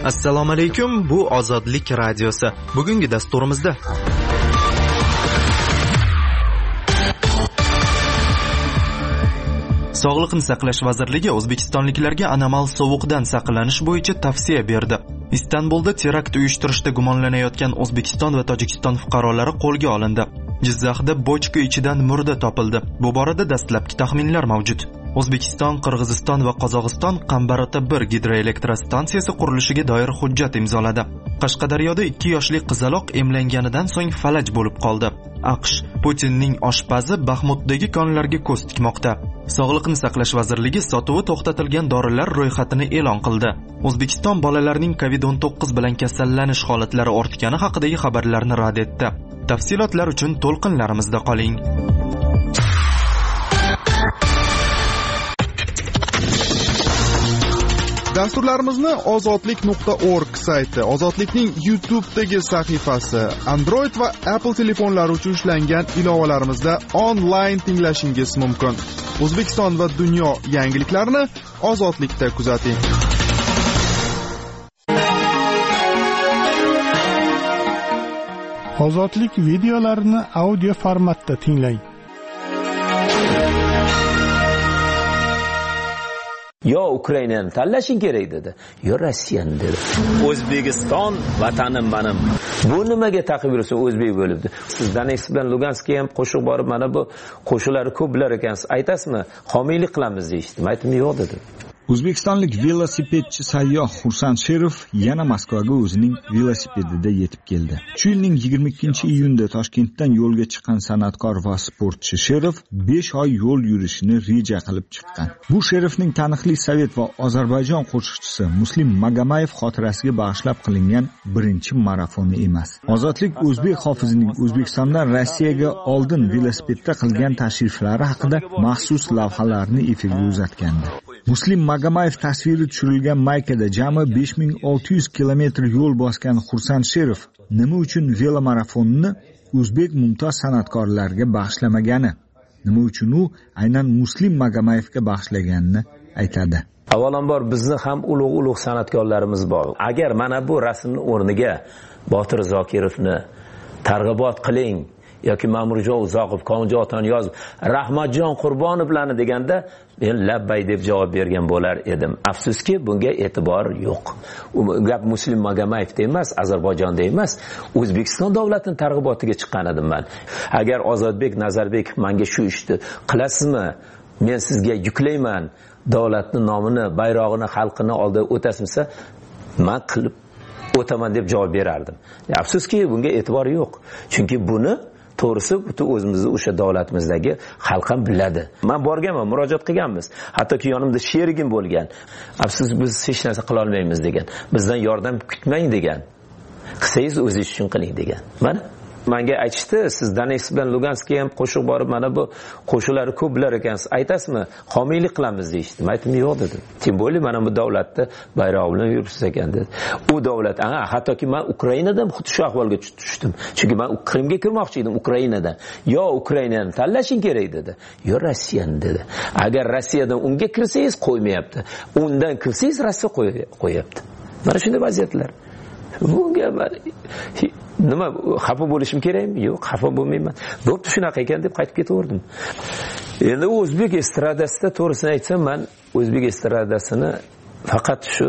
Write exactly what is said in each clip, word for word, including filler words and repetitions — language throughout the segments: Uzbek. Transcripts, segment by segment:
Assalomu alaykum, bu Ozodlik radiosi. Bugungi dasturimizda Sog'liqni saqlash vazirligi o'zbekistonliklarga anomal sovuqdan saqlanish bo'yicha tavsiya berdi. Istanbulda terakt uyushtirishda gumonlanayotgan O'zbekiston va Tojikiston fuqarolari qo'lga olindi. Jizzaxda bochka ichidan murda topildi. Bu borada dastlabki taxminlar mavjud. O'zbekiston, Qirg'iziston va Qozog'iston Qambarota bir gidroelektrostansiyasi qurilishiga doir hujjat imzoladi. Qashqadaryoda ikki yoshli qizaloq emlanganidan so'ng falaj bo'lib qoldi. AQSh Putinning oshpazi Baxmutdagi konlarga ko'z tikmoqda. Sog'liqni saqlash vazirligi sotuvi to'xtatilgan dorilar ro'yxatini e'lon qildi. O'zbekiston bolalarning covid o'n to'qqiz bilan kasallanish holatlari ortgani haqidagi xabarlarni rad etdi. Tafsilotlar uchun to'lqinlarimizda qoling. Dasturlarimizni ozodlik nuqta org sayti, Ozodlikning YouTube'dagi sahifasi, Android va Apple telefonlari uchun ishlangan ilovalarimizda onlayn tinglashingiz mumkin. O'zbekiston va dunyo yangiliklarini Ozodlikda kuzating. Ozodlik videolarini audio formatda tinglang. Yo Ukrainani tanlashing kerak dedi. Yo Rossiyani dedi. O'zbekiston vatanim mening. Bu nimaga taqib yursa o'zbek bo'libdi. Siz Donetsk bilan Luganskka ham qo'shiq borib, mana bu qo'shiqlari ko'p bilar ekansiz. Aytasizmi? Homiylik qilamiz deyishdi. Aytdim, yo'q dedi. O'zbekistonlik velosipedchi sayyoh Xursand Sherov yana Moskvaga o'zining velosipedida yetib keldi. Shu yilning yigirma ikkinchi iyunda Toshkentdan yo'lga chiqqan san'atkor va sportchi Sherov besh oy yo'l yurishni reja qilib chiqqan. Bu Sherovning taniqli Sovet va Ozarbayjon qo'shiqchisi Muslim Magamayev xotirasiga bag'ishlab qilingan birinchi marafoni emas. Ozodlik o'zbek hofizining O'zbekistondan Rossiyaga oldin velosipedda qilgan tashriflari haqida maxsus lavhalarni efirga uzatgandi. Muslim Magamayev tasviri tushirilgan maykada jami besh ming olti yuz kilometr yo'l bosgan Xursand Sherov nima uchun velomarafonni o'zbek mumtoz san'atkorlarga bag'ishlamagani, nima uchun u aynan Muslim Magamayevga bag'ishlaganini aytadi. Avvalambor bizni ham ulug'-ulug' san'atkorlarimiz bor. Agar mana bu rasmning o'rniga Botir Zokirovni targ'ibot qiling yoki Ma'murjon Uzoqov, Komiljon otani yozib, Rahmatjon Qurbonovlarni deganda men labbay deb javob bergan bo'lar edim. Afsuski bunga e'tibor yo'q. U gap Muslim Magamayevda emas, Ozarbayjonda emas, O'zbekiston davlatining targ'ibotiga chiqqan edim men. Agar Ozodbek Nazarbekov menga shu ishni qilasizmi? Men sizga yuklayman, davlatning nomini, bayrog'ini, xalqini oldida o'tasizmi? Men qilib o'taman deb javob berardim. Afsuski bunga e'tibor yo'q. Chunki buni to'g'risi butun o'zimizni o'sha davlatimizdagi xalq ham biladi. Men borganman, murojaat qilganmiz. Hattoki yonimda sherigim bo'lgan. Afsus biz hech narsa qila olmaymiz degan. Bizdan yordam kutmang degan. Qilsangiz o'zingiz uchun qiling degan. Mana menga aytishdi, siz Donetsk bilan Luganskka ham qo'shiq borib, mana bu qo'shiqlari ko'p bilar ekansiz. Aytasizmi? Homiylik qilamiz deyishdi. Men aytdim, yo'q dedim. Tim bo'li mana bu davlatda bayroq bilan yuribsiz ekan dedi. U davlat, aha, hattoki men Ukrainadan xuddi shu ahvolga tushdim. Chunki men Qrimga kirmoqchi edim Ukrainadan. Yo Ukrainani tanlashing kerak dedi. Yo Rossiyani dedi. Agar Rossiyadan unga kirsangiz qo'ymayapti. Undan kirsangiz Rossiya qo'yapti. Mana shunday vaziyatlar. Bunga nima xafa bo'lishim kerakmi? Yo'q, xafa bo'lmayman. Bo'pti, shunaqa ekan deb qaytib ketaverdim. Endi o'zbek estradasida to'g'risini aytsam, men o'zbek estradasini faqat shu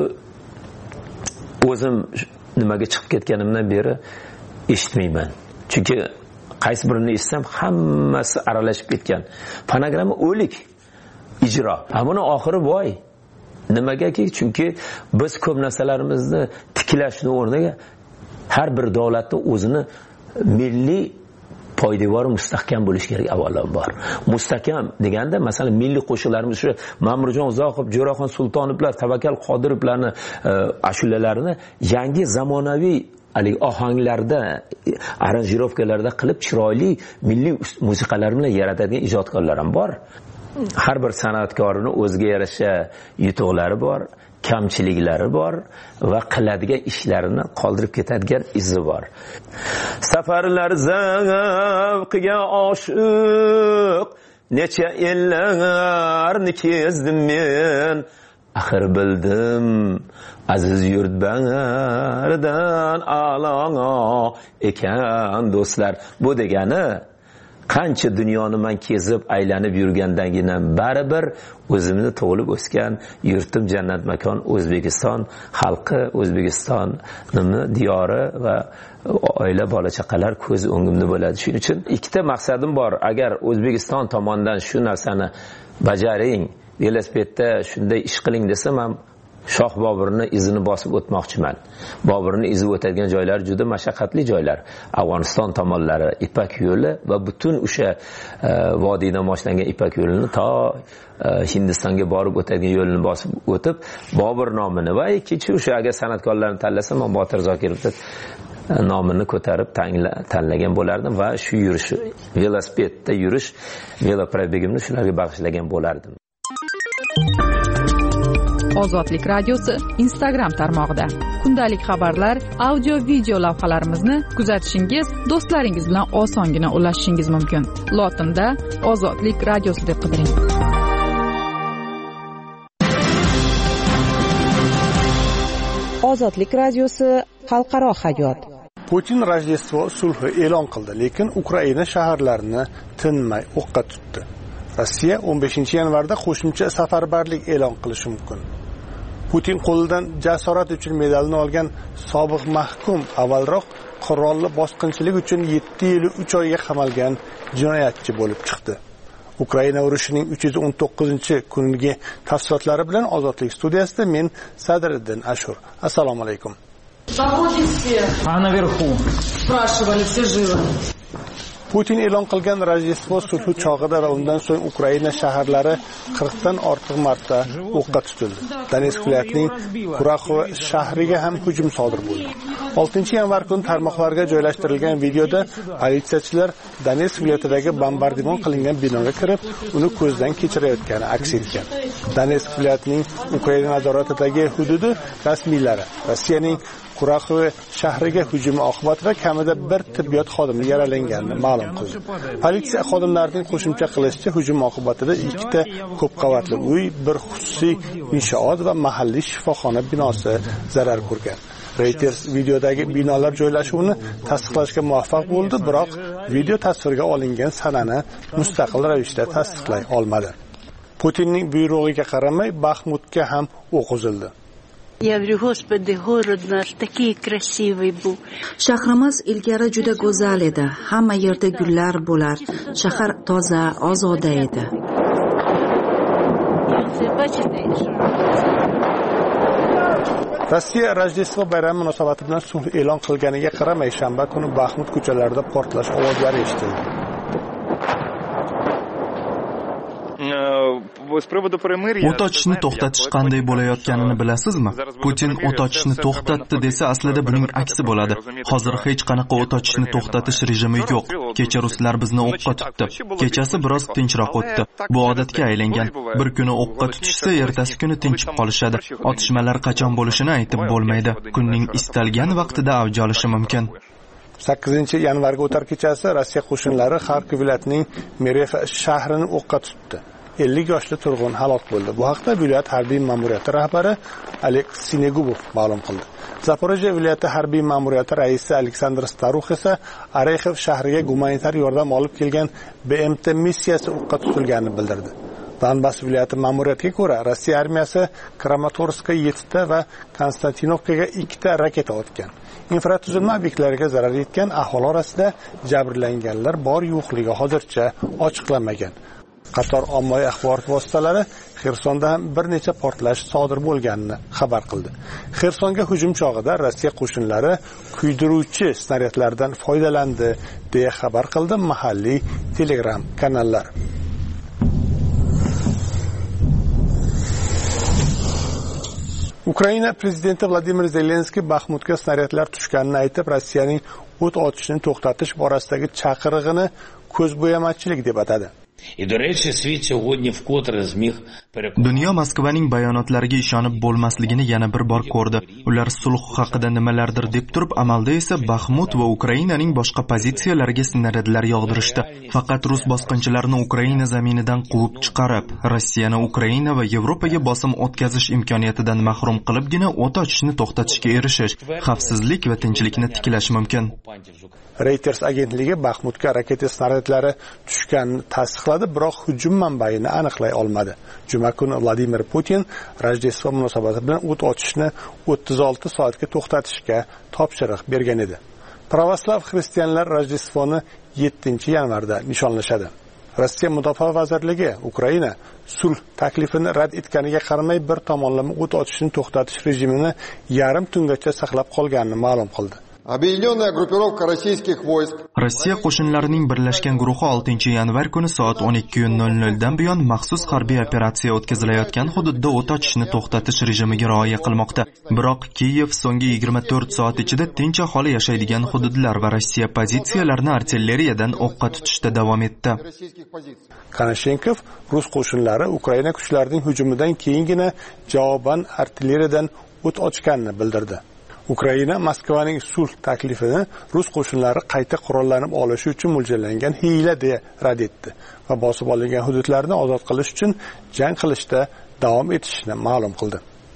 o'zim nimaga chiqib ketganimdan beri eshitmayman. Chunki qaysi birini eshitsam hammasi aralashib ketgan. Fonogramma o'lik ijro. Buni oxiri voy. Nimagaki? Chunki biz ko'p narsalarimizni tiklashning o'rniga har bir davlatning o'zini milliy poydevori mustahkam bo'lish kerak avvalambor. Mustahkam deganda, masalan, milliy qo'shiqlarimiz shu Ma'murjon Uzoqov, Jo'raxon Sultonovlar, Tavakkal Qodirovlarni ashulalarini yangi zamonaviy ali ohanglarda, aranjirovkalarda qilib chiroyli milliy musiqalar bilan yaratadigan ijodkorlar ham bor. Har bir san'atkorning o'ziga yarasha yutuqlari bor, kamchiliklari bor va qiladigan ishlarini qoldirib ketadigan izi bor. Safarlar zavqiga oshiq, necha ellarni kezdim men. axir bildim aziz yurt bangaridan alanga ekan do'stlar. Bu degani qancha dunyoni men kezib aylanib yurgandagina baribir o'zimni tug'ilib o'sgan yurtim jannat makon O'zbekiston xalqi, O'zbekiston nima diyori va oila bola chaqalar ko'z o'ngimda bo'ladi. Shuning uchun ikkita maqsadim bor. Agar O'zbekiston tomonidan shu narsani bajaring, velosipedda shunday ish qiling desam ham Shoh Boburni izini bosib o'tmoqchiman. Boburni izib o'tadigan joylar juda mashaqqatli joylar. Afg'oniston tomonlari Ipak yo'li va butun o'sha vodiydan boshlangan Ipak yo'lini to Hindistonga borib o'tadigan yo'lni bosib o'tib, Bobur nomini va ikkinchi o'sha agar san'atkorlarni tanlasam, men Botir Zokirovning nomini ko'tarib tanlagan bo'lardim va shu yurish, velosipedda yurish, veloprobegimni shularga bag'ishlagan bo'lardim. Ozodlik radiosi Instagram tarmog'ida kundalik xabarlar, audio, video lavhalarimizni kuzatishingiz, do'stlaringiz bilan osongina ulashishingiz mumkin. Lotinda Ozodlik radiosi deb qidiring. Ozodlik radiosi xalqaro hayot. Putin Rojdestvo sulhi e'lon qildi, lekin Ukraina shaharlarini tinmay o'qqa tutdi. Rossiya o'n beshinchi yanvarda qo'shimcha safarbarlik e'lon qilishi mumkin. Putin qo'lidan jasorat uchun medalini olgan sobiq mahkum avvalroq qurolli bosqinchilik uchun yetti yil uch oyga qamalgan jinoyatchi bo'lib chiqdi. Ukraina urushining uch yuz o'n to'qqizinchi kuniga tafsilotlari bilan Ozodlik studiyasida men Sadriddin Ashur. Assalomu alaykum. Putin e'lon qilgan Rojdestvo sulhi chog'ida va undan so'ng Ukraina shaharlari qirqdan ortiq marta o'qqa tutildi. Donetsk viloyatining Kuraxovo shahriga ham hujum sodir bo'ldi. oltinchi yanvar kuni tarmoqlarga joylashtirilgan videoda politsiyachilar Donetsk viloyatidagi bombardimon qilingan binoga kirib, uni ko'zdan kechirayotgani aks etgan. Donetsk viloyatining Ukraina nazoratidagi hududi rasmiylari Rossiyaning Kuraxovo shahriga hujumi oqibatida kamida bir tibbiyot xodimi yaralanganini ma'lum qildi. Politsiya xodimlarining qo'shimcha qilishicha, hujum oqibatida ikkita ko'p qavatli uy, bir xususiy inshoot va mahalliy shifoxona binosi zarar ko'rgan. Reuters videodagi binolar joylashuvini tasdiqlashga muvaffaq bo'ldi, biroq video tasvirga olingan sanani mustaqil ravishda tasdiqlay olmadi. Putinning buyrug'iga qaramay Baxmutga ham o'q uzildi. Я говорю, Господи, город наш такой красивый был. Shahrimiz ilgari juda go'zal edi. Hamma yerda gullar bo'lar. Shahar toza, ozoda edi. Rossiya Rojdestvo bayrami munosabati bilan sulh e'lon qilganiga qaramay, shanba kuni Baxmut ko'chalarida portlash ovozlari eshitildi. O't ochishni to'xtatish qanday bo'layotganini bilasizmi? Putin o't ochishni to'xtatdi desa, aslida buning aksi bo'ladi. Hozir hech qanaqa o't ochishni to'xtatish rejimi yo'q. Kecha ruslar bizni o'qqa tutdi. Kechasi biroz tinchroq o'tdi. Bu odatga aylangan. Bir kuni o'qqa tutishsa, ertasi kuni tinchib qolishadi. Otishmalar qachon bo'lishini aytib bo'lmaydi. Kunning istalgan vaqtida avj olishi mumkin. sakkizinchi yanvarga o'tar kechasi Rossiya qo'shinlari Xarkov viloyatining Merefa shahrini o'qqa tutdi. ellik yoshli turg'un halok bo'ldi. Bu haqda viloyat harbiy ma'muriyati rahbari Oleg Sinegubov ma'lum qildi. Zaporojye viloyati harbiy ma'muriyati raisi Aleksandr Starux esa Arexov shahriga gumanitar yordam olib kelgan B M T missiyasi o'qqa tutilganini bildirdi. Donbass viloyati ma'muriyatiga ko'ra, Rossiya armiyasi Kramatorskka yettita va Konstantinovkaga ikkita raketa otgan. Infratuzilma obyektlariga zarar yetgan, aholi orasida jabrlanganlar bor yo'qligi hozircha ochiqlanmagan. Qator ommaviy axborot vositalari Xersonda ham bir necha portlash sodir bo'lganini xabar qildi. Xersonga hujum chog'ida Rossiya qo'shinlari kuydiruvchi snaryadlardan foydalandi, deya xabar qildi mahalliy Telegram kanallar. Ukraina prezidenti Vladimir Zelenskiy Baxmutga snaryadlar tushganini aytib, Rossiyaning o't ochishni to'xtatish borasidagi chaqirig'ini ko'zbo'yamachilik deb atadi. Dunyo Moskvaning bayonotlariga ishonib bo'lmasligini yana bir bor ko'rdi. Ular sulh haqida nimalardir deb turib, amalda esa Baxmut va Ukrainaning boshqa pozitsiyalariga snaradlar yog'dirishdi. Faqat rus bosqinchilarini Ukraina zaminidan quvib chiqarib, Rossiyani Ukraina va Yevropaga bosim o'tkazish imkoniyatidan mahrum qilibgina o't ochishni to'xtatishga erishish, xavfsizlik va tinchlikni tiklash mumkin. Reuters agentligi Baxmutga raketa snaradlari tushganini tasdiqladi, biroq hujum manbaini aniqlay olmadi. Juma kuni Vladimir Putin Rojdestvo munosabati bilan o't ochishni o'ttiz olti soatga to'xtatishga topshiriq bergan edi. Pravoslav xristianlar Rojdestvoni yettinchi yanvarda nishonlashadi. Rossiya Mudofaa vazirligi Ukraina sulh taklifini rad etganiga qaramay bir tomonlama o't ochishni to'xtatish rejimini yarim tungacha saqlab qolganini ma'lum qildi. Rossiya qo'shinlarining birlashgan guruhi oltinchi yanvar kuni soat o'n ikki nol nol dan buyon maxsus harbiy operatsiya o'tkazilayotgan hududda o't ochishni to'xtatish rejimiga rioya qilmoqda. Biroq Kiyev so'nggi yigirma to'rt soat ichida tinch aholi yashaydigan hududlar va Rossiya pozitsiyalarini artilleriyadan o'qqa tutishda davom etdi. Konashenkov rus qo'shinlari Ukraina kuchlarining hujumidan keyingina javoban artilleriyadan o't ochganini bildirdi. Ukraina Moskvaning sulh taklifini rus qo'shinlari qayta qurollanib olishi uchun mo'ljallangan hiyla deya rad etdi va bosib olingan hududlarni ozod qilish uchun jang qilishda davom etishini ma'lum qildi.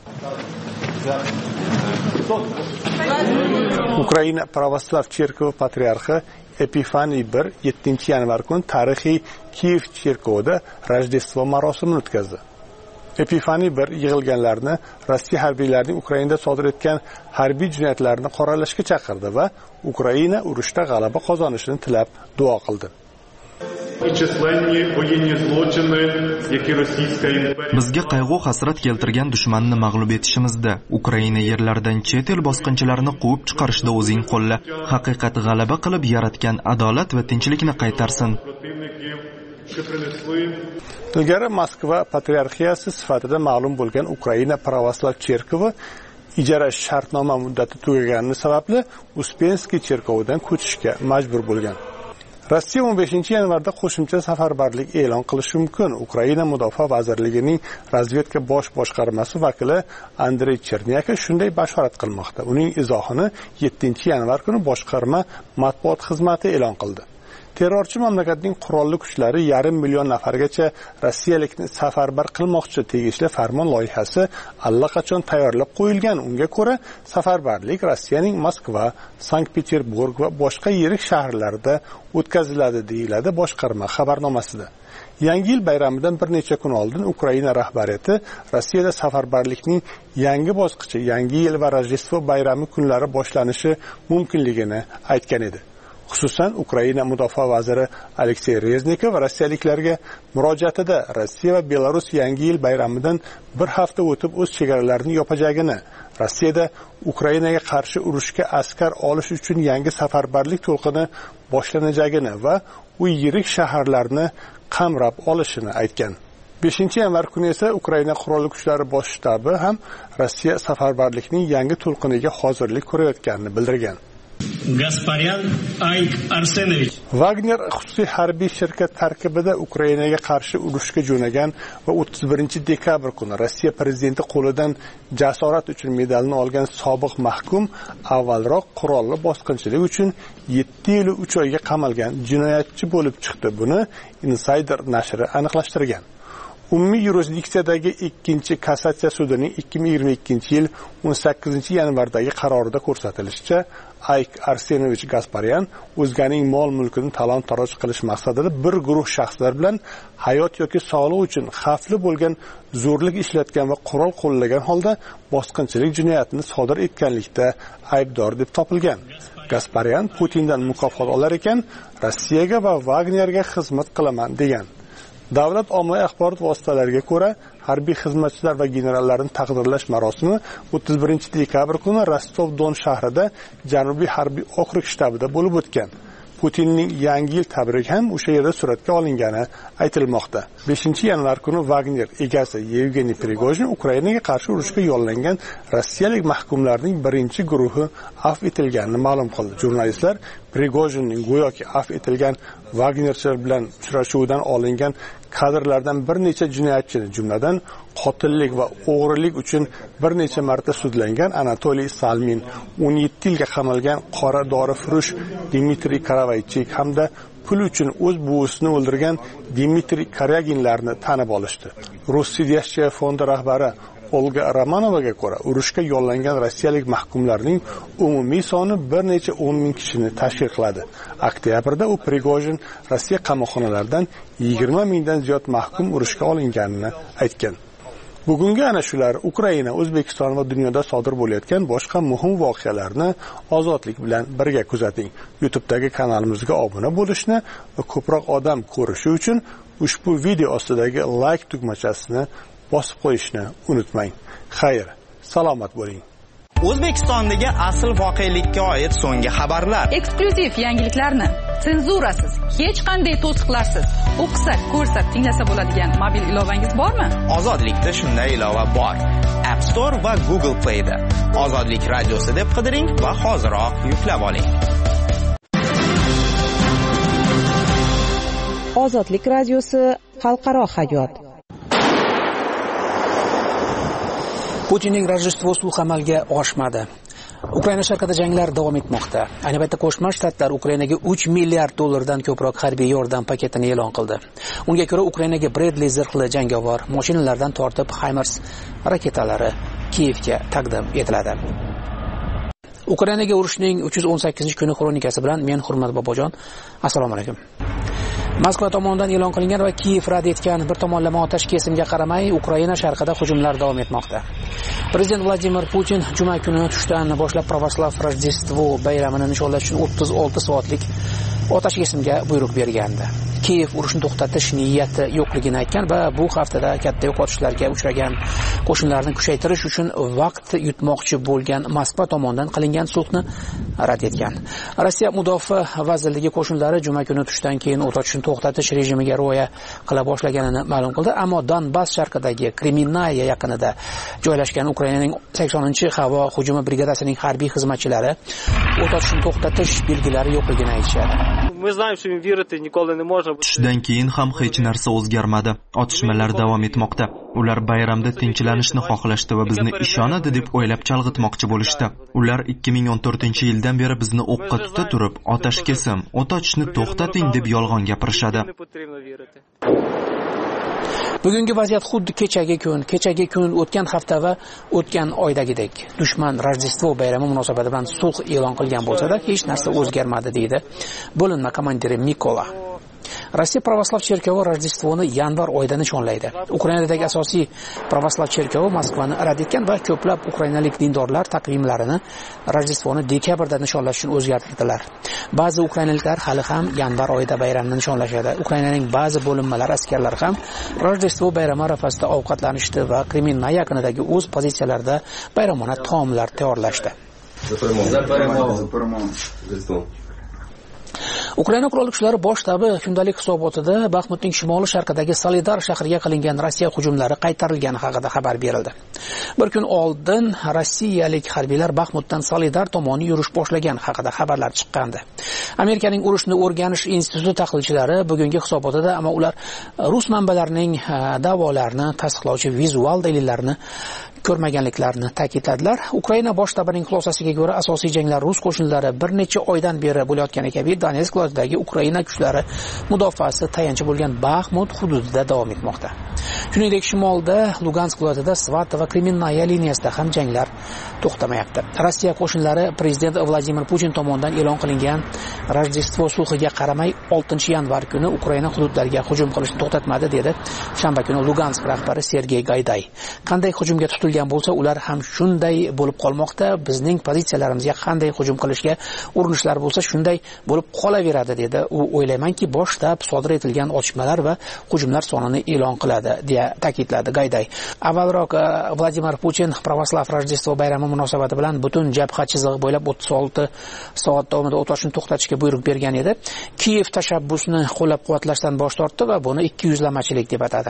Ukraina Pravoslav cherkovi patriarxi Epifaniy bir yettinchi yanvar kuni tarixiy Kiyev cherkovida Rojdestvo marosimini o'tkazdi. Epifaniy bir yig'ilganlarni Rossiya harbiylarining Ukrainada sodir etgan harbiy jinoyatlarni qoralashga chaqirdi va Ukraina urushda g'alaba qozonishini tilab duo qildi. Bizga qayg'u hasrat keltirgan dushmanni mag'lub etishimizda, Ukraina yerlaridan chet el bosqinchilarini quvib chiqarishda o'zing qo'lla, haqiqat g'alaba qilib yaratgan adolat va tinchlikni qaytarsin. Ilgari Moskva patriarxiyasi sifatida ma'lum bo'lgan Ukraina Pravoslav cherkovi ijara shartnoma muddati tugagani sababli Uspensky cherkovidan ko'chishga majbur bo'lgan. Rossiya o'n beshinchi yanvarda qo'shimcha safarbarlik e'lon qilishi mumkin. Ukraina Mudofaa vazirligining razvedka bosh boshqarmasi vakili Andrey Chernyaka shunday bashorat qilmoqda. Uning izohini yettinchi yanvar kuni boshqarma matbuot xizmati e'lon qildi. Terrorchi mamlakatning qurolli kuchlari yarim million nafargacha rossiyalikni safarbar qilmoqchi tegishli farmon loyihasi allaqachon tayyorlab qo'yilgan. Unga ko'ra, safarbarlik Rossiyaning Moskva, Sankt-Peterburg va boshqa yirik shaharlarida o'tkaziladi, deyiladi boshqarma xabarnomasida. Yangi yil bayramidan bir necha kun oldin Ukraina rahbariyati Rossiyada safarbarlikning yangi bosqichi Yangi yil va Rojdestvo bayrami kunlari boshlanishi mumkinligini aytgan edi. Xususan, Ukraina mudofaa vaziri Aleksey Reznikov rossiyaliklarga murojaatida Rossiya va Belarus Yangi yil bayramidan bir hafta o'tib o'z chegaralarini yopajagini, Rossiyada Ukrainaga qarshi urushga askar olish uchun yangi safarbarlik to'lqini boshlanajagini va u yirik shaharlarni qamrab olishini aytgan. beshinchi yanvar kuni esa Ukraina qurolli kuchlari bosh shtabi ham Rossiya safarbarlikning yangi to'lqiniga hozirlik ko'rayotganini bildirgan. Gasparyan Ayk Arsenovich Wagner xususiy harbiy shirkat tarkibida Ukrainaga qarshi urushga jo'nagan va o'ttiz birinchi dekabr kuni Rossiya prezidenti qo'lidan jasorat uchun medalni olgan sobiq mahkum avvalroq qurolli bosqinchilik uchun yetti yil uch oyga qamalgan jinoyatchi bo'lib chiqdi. Buni Insider nashri aniqlashtirgan. Umumiy yurisdiksiyadagi ikkinchi kassatsiya sudining ikki ming yigirma ikkinchi yil o'n sakkizinchi yanvardagi qarorida ko'rsatilishicha, Ayk Arsenovich Gasparyan o'zganing mol-mulkini talon-taroj qilish maqsadida bir guruh shaxslar bilan hayot yoki sog'liq uchun xavfli bo'lgan zo'rlik ishlatgan va qurol qo'llagan holda bosqinchilik jinoyatini sodir etganlikda aybdor deb topilgan. Gasparyan Putindan mukofot olar ekan, Rossiyaga va Wagnerga xizmat qilaman degan. Davlat ommaviy axborot vositalariga ko'ra, harbiy xizmatchilar va generallarni taqdirlash marosimi o'ttiz birinchi dekabr kuni Rostov-Don shahrida Janubiy harbiy okrug shtabida bo'lib o'tgan. Putinning yangi yil tabrigi ham o'sha yerda suratga olingani aytilmoqda. beshinchi yanvar kuni Wagner egasi Yevgeniy Prigojin Ukrainaga qarshi urushga yo'llangan rossiyalik mahkumlarning birinchi guruhi afv etilganini ma'lum qildi. Jurnalistlar Prigojinning go'yoki afv etilgan Wagnerchilar bilan uchrashuvidan olingan kadrlardan bir necha jinoyatchini, jumladan qotillik va o'g'rilik uchun bir necha marta sudlangan Anatoliy Salmin, o'n yetti yilga qamalgan qora dorifurush Dmitriy Karavaychik hamda pul uchun o'z buvisini o'ldirgan Dmitriy Karyaginlarni tanib olishdi. Rossiya fondi rahbari Olga Romanovaga ko'ra, urushga yo'llangan rossiyalik mahkumlarning umumiy soni bir necha o'n ming kishini tashkil qiladi. Oktyabrda u Prigojin Rossiya qamoqxonalaridan yigirma mingdan ziyod mahkum urushga olinganini aytgan. Bugungi ana shular Ukraina, O'zbekiston va dunyoda sodir bo'layotgan boshqa muhim voqealarni ozodlik bilan birga kuzating. YouTube'dagi kanalimizga obuna bo'lishni va ko'proq odam ko'rishi uchun ushbu video ostidagi like tugmachasini bosib qo'yishni unutmang. Xayr, salomat bo'ling. O'zbekistondagi asl voqelikka oid so'nggi xabarlar, eksklyuziv yangiliklarni senzurasiz, hech qanday to'siqlarsiz o'qisak, ko'rsak, tinglasa bo'ladigan mobil ilovangiz bormi? Ozodlikda shunday ilova bor. App Store va Google Play da. Ozodlik radiosi deb qidiring va hoziroq yuklab oling. Ozodlik radiosi xalqaro hayot. Putinning Rojdestvo sulhi amalga oshmadi. Ukraina sharqida janglar davom etmoqda. Ayni paytda Qo'shma Shtatlar Ukrainaga uch milliard dollardan ko'proq harbiy yordam paketini e'lon qildi. Unga ko'ra Ukrainaga Bradley zirhli jangovar mashinalardan tortib HIMARS raketalari Kiyevga taqdim etiladi. Ukrainaga urushning uch yuz o'n sakkizinchi kuni xronikasi bilan men Hurmat Bobojon. Assalomu alaykum. Moskva tomonidan e'lon qilingan va Kiyev rad etgan bir tomonlama otash kesimga qaramay, Ukraina sharqida hujumlar davom etmoqda. Prezident Vladimir Putin juma kuni tushdan boshlab Pravoslav Rojdestvo bayramini nishonlash uchun o'ttiz olti soatlik otash kesimga buyruq bergandi. Kiyev urushni to'xtatish niyati yo'qligini aytgan va bu haftada katta yo'qotishlarga uchragan qo'shinlarni kuchaytirish uchun vaqt yutmoqchi bo'lgan Moskva tomonidan qilingan sulhni rad etgan. Rossiya Mudofaa vazirligi qo'shinlari juma kuni tushdan keyin o't ochishni to'xtatish rejimiga rioya qila boshlaganini ma'lum qildi, ammo Donbass sharqidagi Kreminaya yaqinida joylashgan Ukrainaning saksoninchi havo hujumi brigadasining harbiy xizmatchilari o't ochishni to'xtatish belgilari yo'qligini aytishadi. Tushdan keyin ham hech narsa o'zgarmadi. Otishmalar davom etmoqda. Ular bayramda tinchlanishni xohlashdi va bizni ishonadi deb o'ylab chalg'itmoqchi bo'lishdi. Ular ikki ming o'n to'rtinchi yildan beri bizni o'qqa tuta turib, otash kesim, o't ochishni to'xtating deb yolg'on gapirishadi. Bugungi vaziyat xuddi kechagi kun, kechagi kun, o'tgan hafta va o'tgan oydagidek. Dushman Rojdestvo bayrami munosabati bilan sulh e'lon qilgan bo'lsa-da, hech narsa o'zgarmadi deydi bo'linma komandiri Mikola. Rossiya Pravoslav cherkovi Rojdestvoni yanvar oyida nishonlaydi. Ukrainadagi asosiy Pravoslav cherkovi Moskvani rad etgan va ko'plab ukrainalik dindorlar taqvimlarini Rojdestvoni dekabrda nishonlash uchun o'zgartirdilar. Ba'zi ukrainaliklar hali ham yanvar oyida bayramni nishonlashadi. Ukrainaning ba'zi bo'linmalari askarlari ham Rojdestvo bayrami arafasida ovqatlanishdi va Kreminna yaqinidagi o'z pozitsiyalarida bayramona taomlar tayyorlashdi. Ukraina qurolli kuchlari bosh shtabi kundalik hisobotida Baxmutning shimoli sharqidagi Solidar shahriga qilingan Rossiya hujumlari qaytarilgani haqida xabar berildi. Bir kun oldin rossiyalik harbiylar Baxmutdan Solidar tomon yurish boshlagan haqida xabarlar chiqqandi. Amerikaning urushni o'rganish instituti tahlilchilari bugungi hisobotida, ammo ular rus manbalarining da'volarini tasdiqlovchi vizual dalillarni ko'rmaganliklarini ta'kidladilar. Ukraina bosh shtabining xulosasiga ko'ra, asosiy janglar rus qo'shinlari bir necha oydan beri bo'layotgani kabi Donetsk viloyatidagi Ukraina kuchlari mudofaasi tayanchi bo'lgan Baxmut hududida davom etmoqda. Shuningdek, shimolda Lugansk viloyatida Svat va Kreminaya liniyasida ham janglar to'xtamayapti. Rossiya qo'shinlari prezident Vladimir Putin tomonidan e'lon qilingan Rojdestvo sulhiga qaramay oltinchi yanvar kuni Ukraina hududlariga hujum qilishni to'xtatmadi, dedi shanba kuni Lugansk rahbari Sergey Gayday. Qanday hujumga tutilgan bo'lgan bo'lsa, ular ham shunday bo'lib qolmoqda. Bizning pozitsiyalarimizga qanday hujum qilishga urinishlar bo'lsa, shunday bo'lib qolaveradi dedi. U o'ylaymanki, bosh shtab sodir etilgan otishmalar va hujumlar sonini e'lon qiladi, deya ta'kidladi Gayday. Avvalroq Vladimir Putin Pravoslav Rojdestvo bayrami munosabati bilan butun jabha chizig'i bo'ylab o'ttiz olti soat davomida o't ochishni to'xtatishga buyruq bergan edi. Kiyev tashabbusni qo'llab-quvvatlashdan bosh tortdi va buni ikki yuzlamachilik deb atadi.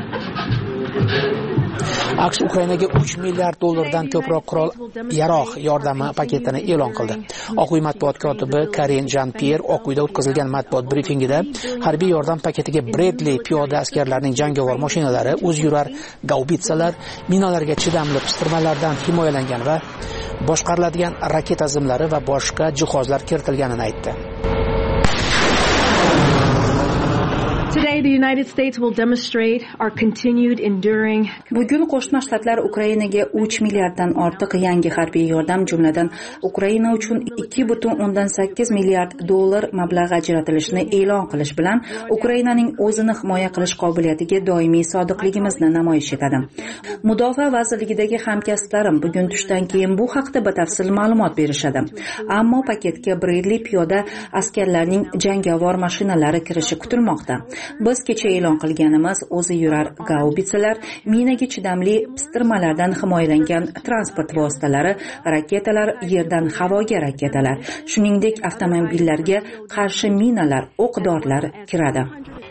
AQSh Ukrainaga uch milliard dollardan ko'proq qurol yarog' yordami paketini e'lon qildi. Oq uy matbuot kotibi Karin Jean-Pierre Oq uyda o'tkazilgan matbuot brifingida harbiy yordam paketiga Bradley piyoda askarlarining jangovar mashinalari, o'zyurar gaubitsalar, minalarga chidamli pistirmalardan himoyalangan va boshqariladigan raketa zimlari va boshqa jihozlar kiritilganini aytdi. Bugun Qo'shma Shtatlar Ukrainaga uch milliarddan ortiq yangi harbiy yordam, jumladan Ukraina uchun ikki butun o'ndan sakkiz milliard dollar mablag' ajratilishini e'lon qilish bilan Ukrainaning o'zini himoya qilish qobiliyatiga doimiy sodiqligimizni namoyish etadi. Mudofaa vazirligidagi hamkasblarim bugun tushdan keyin bu haqda batafsil ma'lumot berishadi. Ammo paketga Bradley piyoda askarlarning jangovar mashinalari kirishi kutilmoqda. Biz kecha e'lon qilganimiz o'zi yurar gaubitsalar, minaga chidamli pistirmalardan himoyalangan transport vositalari, raketalar, yerdan havoga raketalar, shuningdek avtomobillarga qarshi minalar, o'q-dorilar kiradi.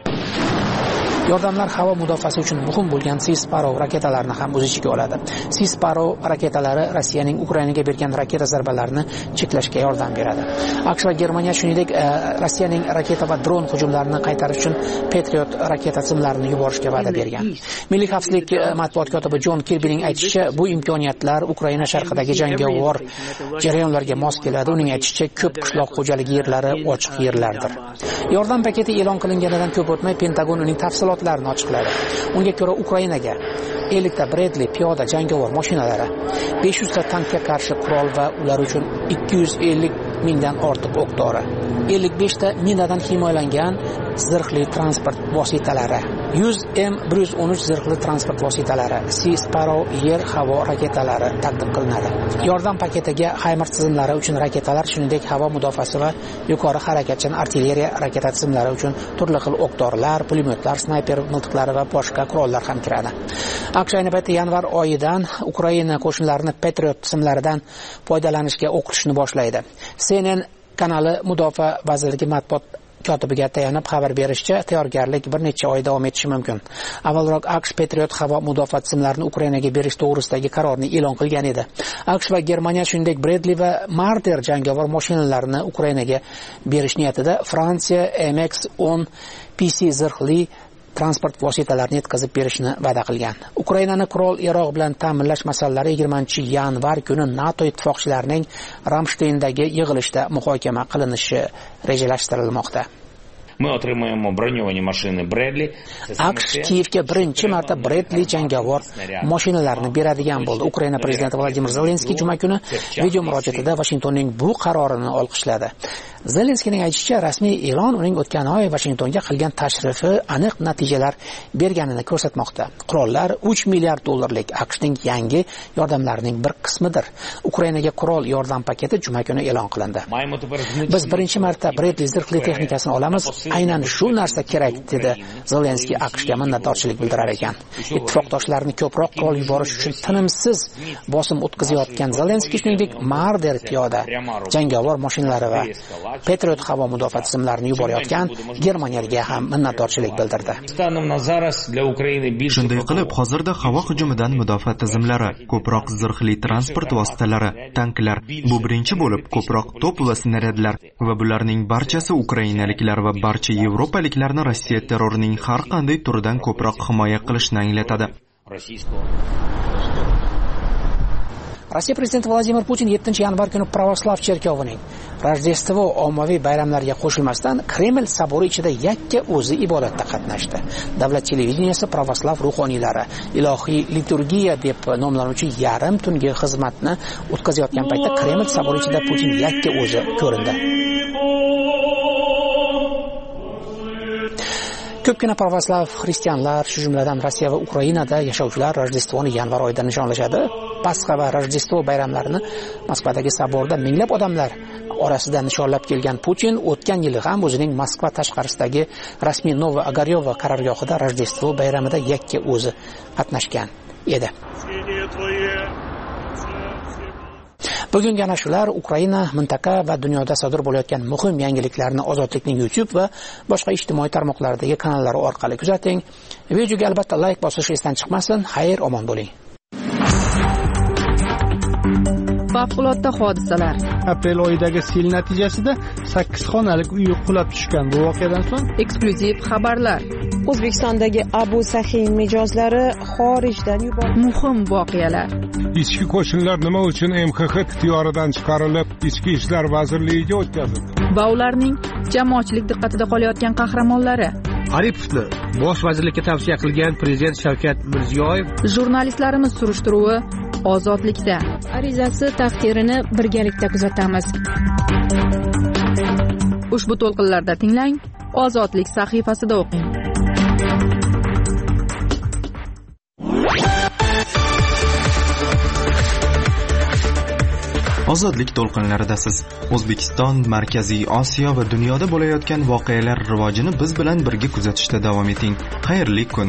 Yordamlar havo mudofaasi uchun muhim bo'lgan Sea-Sparrow raketalarini ham o'z ichiga oladi. Sea-Sparrow raketalari Rossiyaning Ukrainaga bergan raketa zarbalarini cheklashga yordam beradi. AQSh va Germaniya shuningdek Rossiyaning raketa va dron hujumlarini qaytarish uchun Patriot raketa tizimlarini yuborishga va'da bergan. Milliy xavfsizlik matbuot kotibi Jon Kirbining aytishicha, bu imkoniyatlar Ukraina sharqidagi jangovar jarayonlarga mos keladi. Uning aytishicha, ko'p qishloq xo'jaligi yerlari ochiq yerlardir. Yordam paketi e'lon qilinganidan ko'p o'tmay Pentagon uning tafsilotlarini ochiqladi. Unga ko'ra Ukrainaga ellik ta Bradley piyoda jangovar mashinalari, besh yuz ta tankga qarshi qurol va ular uchun ikki yuz ellik mingdan ortiq o'q-dori, ellik besh ta minadan himoyalangan zirhli transport vositalari, yuz M bir yuz o'n uch zirhli transport vositalari, Sea-Sparrow yer-havo raketalari taqdim qilinadi. Yordam paketiga HIMARS tizimlari uchun raketalar, shuningdek havo mudofaasi va yuqori harakatchan artilleriya raketa tizimlari uchun turli xil o'q-dorilar, pulemyotlar, snayper miltiqlari va boshqa qurollar ham kiradi. AQSh ayni paytda yanvar oyidan Ukraina qo'shinlarini Patriot tizimlaridan foydalanishga o'qitishni boshlaydi. C N N kanali mudofaa vazirligi matbuot kotibiga tayanib xabar berishicha, tayyorgarlik bir necha oy davom etishi mumkin. Avvalroq AQSh Patriot havo mudofaa tizimlarini Ukrainaga berish to'g'risidagi qarorni e'lon qilgan edi. AQSh va Germaniya shuningdek Bradley va Marder jangovar mashinalarini Ukrainaga berish niyatida. Fransiya M X o'n P C zirhli transport vositalarini yetkazib berishni va'da qilgan. Ukrainani qurol yarog' bilan ta'minlash masalalari yigirmanchi yanvar kuni NATO ittifoqchilarining Ramштейндagi yig'ilishda muhokama qilinishi rejalashtirilmoqda. Мы отримаємо броньовані машини Bradley. AQSh Kiyevga birinchi marta Bradley jangovar mashinalarini beradigan bo'ldi. Ukraina prezidenti Vladimir Zelenskiy juma kuni video murojaatida Washingtonning bu qarorini olqishladi. Zelenskiyning aytishicha, rasmiy e'lon uning o'tgan oy Washingtonga qilgan tashrifi aniq natijalar berganini ko'rsatmoqda. Qurollar uch milliard dollarlik AQShning yangi yordamlarining bir qismidir. Ukrainaga qurol yordam paketi juma kuni e'lon qilindi. Biz birinchi marta Bradley zirhli texnikasini olamiz. Aynan shu narsa kerak, dedi Zelenskiy AQShga minnatdorchilik bildirar ekan. Ittifoqdoshlarini ko'proq qurol yuborish uchun tinimsiz bosim o'tkazayotgan Zelenskiy shuningdek Marder piyoda jangovar mashinalari va Patriot havo mudofaa tizimlarini yuborayotgan Germaniyaga ham minnatdorchilik bildirdi. Shunday qilib, hozirda havo hujumidan mudofaa tizimlari, ko'proq zirhli transport vositalari, tanklar, bu birinchi bo'lib ko'proq to'p va snaryadlar va bularning barchasi ukrainaliklar va barcha yevropaliklarni Rossiya terrorining har qanday turidan ko'proq himoya qilishni anglatadi. Rossiya prezidenti Vladimir Putin yettinchi yanvar kuni Pravoslav cherkovining Rojdestvo ommaviy bayramlariga qo'shilmasdan Kreml sabori ichida yakka o'zi ibodatda qatnashdi. Davlat televideniyasi Pravoslav ruhoniylari ilohiy liturgiya deb nomlanuvchi yarim tungi xizmatni o'tkazayotgan paytda Kreml sabori ichida Putin yakka o'zi ko'rindi. Ko'pgina pravoslav xristianlar, shu jumladan Rossiya va Ukrainada yashovchilar Rojdestvoni yanvar oyida nishonlashadi. Pasxa va Rojdestvo bayramlarini Moskvadagi saborda minglab odamlar orasida nishonlab kelgan Putin o'tgan yili ham o'zining Moskva tashqarisidagi rasmiy Novo Ogaryovo qarorgohida Rojdestvo bayramida yakka o'zi qatnashgan edi. Bugungi ana shular Ukraina, mintaqa va dunyoda sodir bo'layotgan muhim yangiliklarni Ozodlikning YouTube va boshqa ijtimoiy tarmoqlardagi kanallari orqali kuzating. Videoga albatta like bosish esdan chiqmasin. Xayr, omon bo'ling. Favqulodda hodisalar. Aprel oyidagi sel natijasida sakkiz xonalik uy qulab tushgan. Bu voqeadan so'ng eksklyuziv xabarlar. O'zbekistondagi Abu Sahin mijozlari xorijdan yuborildi. Muhim voqealar. Ichki qo'shinlar nima uchun M X X ixtiyoridan chiqarilib, Ichki ishlar vazirligiga o'tkazildi? Va ularning jamoatchilik diqqatida qolayotgan qahramonlari. Aripovni bosh vazirlikka tavsiya qilgan prezident Shavkat Mirziyoyev. Jurnalistlarimiz surishtiruvi Ozodlikda. Arizasi taqdirini birgalikda kuzatamiz. Ushbu to'lqinlarda tinglang, Ozodlik sahifasida o'qing. Ozodlik to'lqinlaridasiz. O'zbekiston, Markaziy Osiyo va dunyoda bo'layotgan voqealar rivojini biz bilan birga kuzatishda davom eting. Xayrli kun.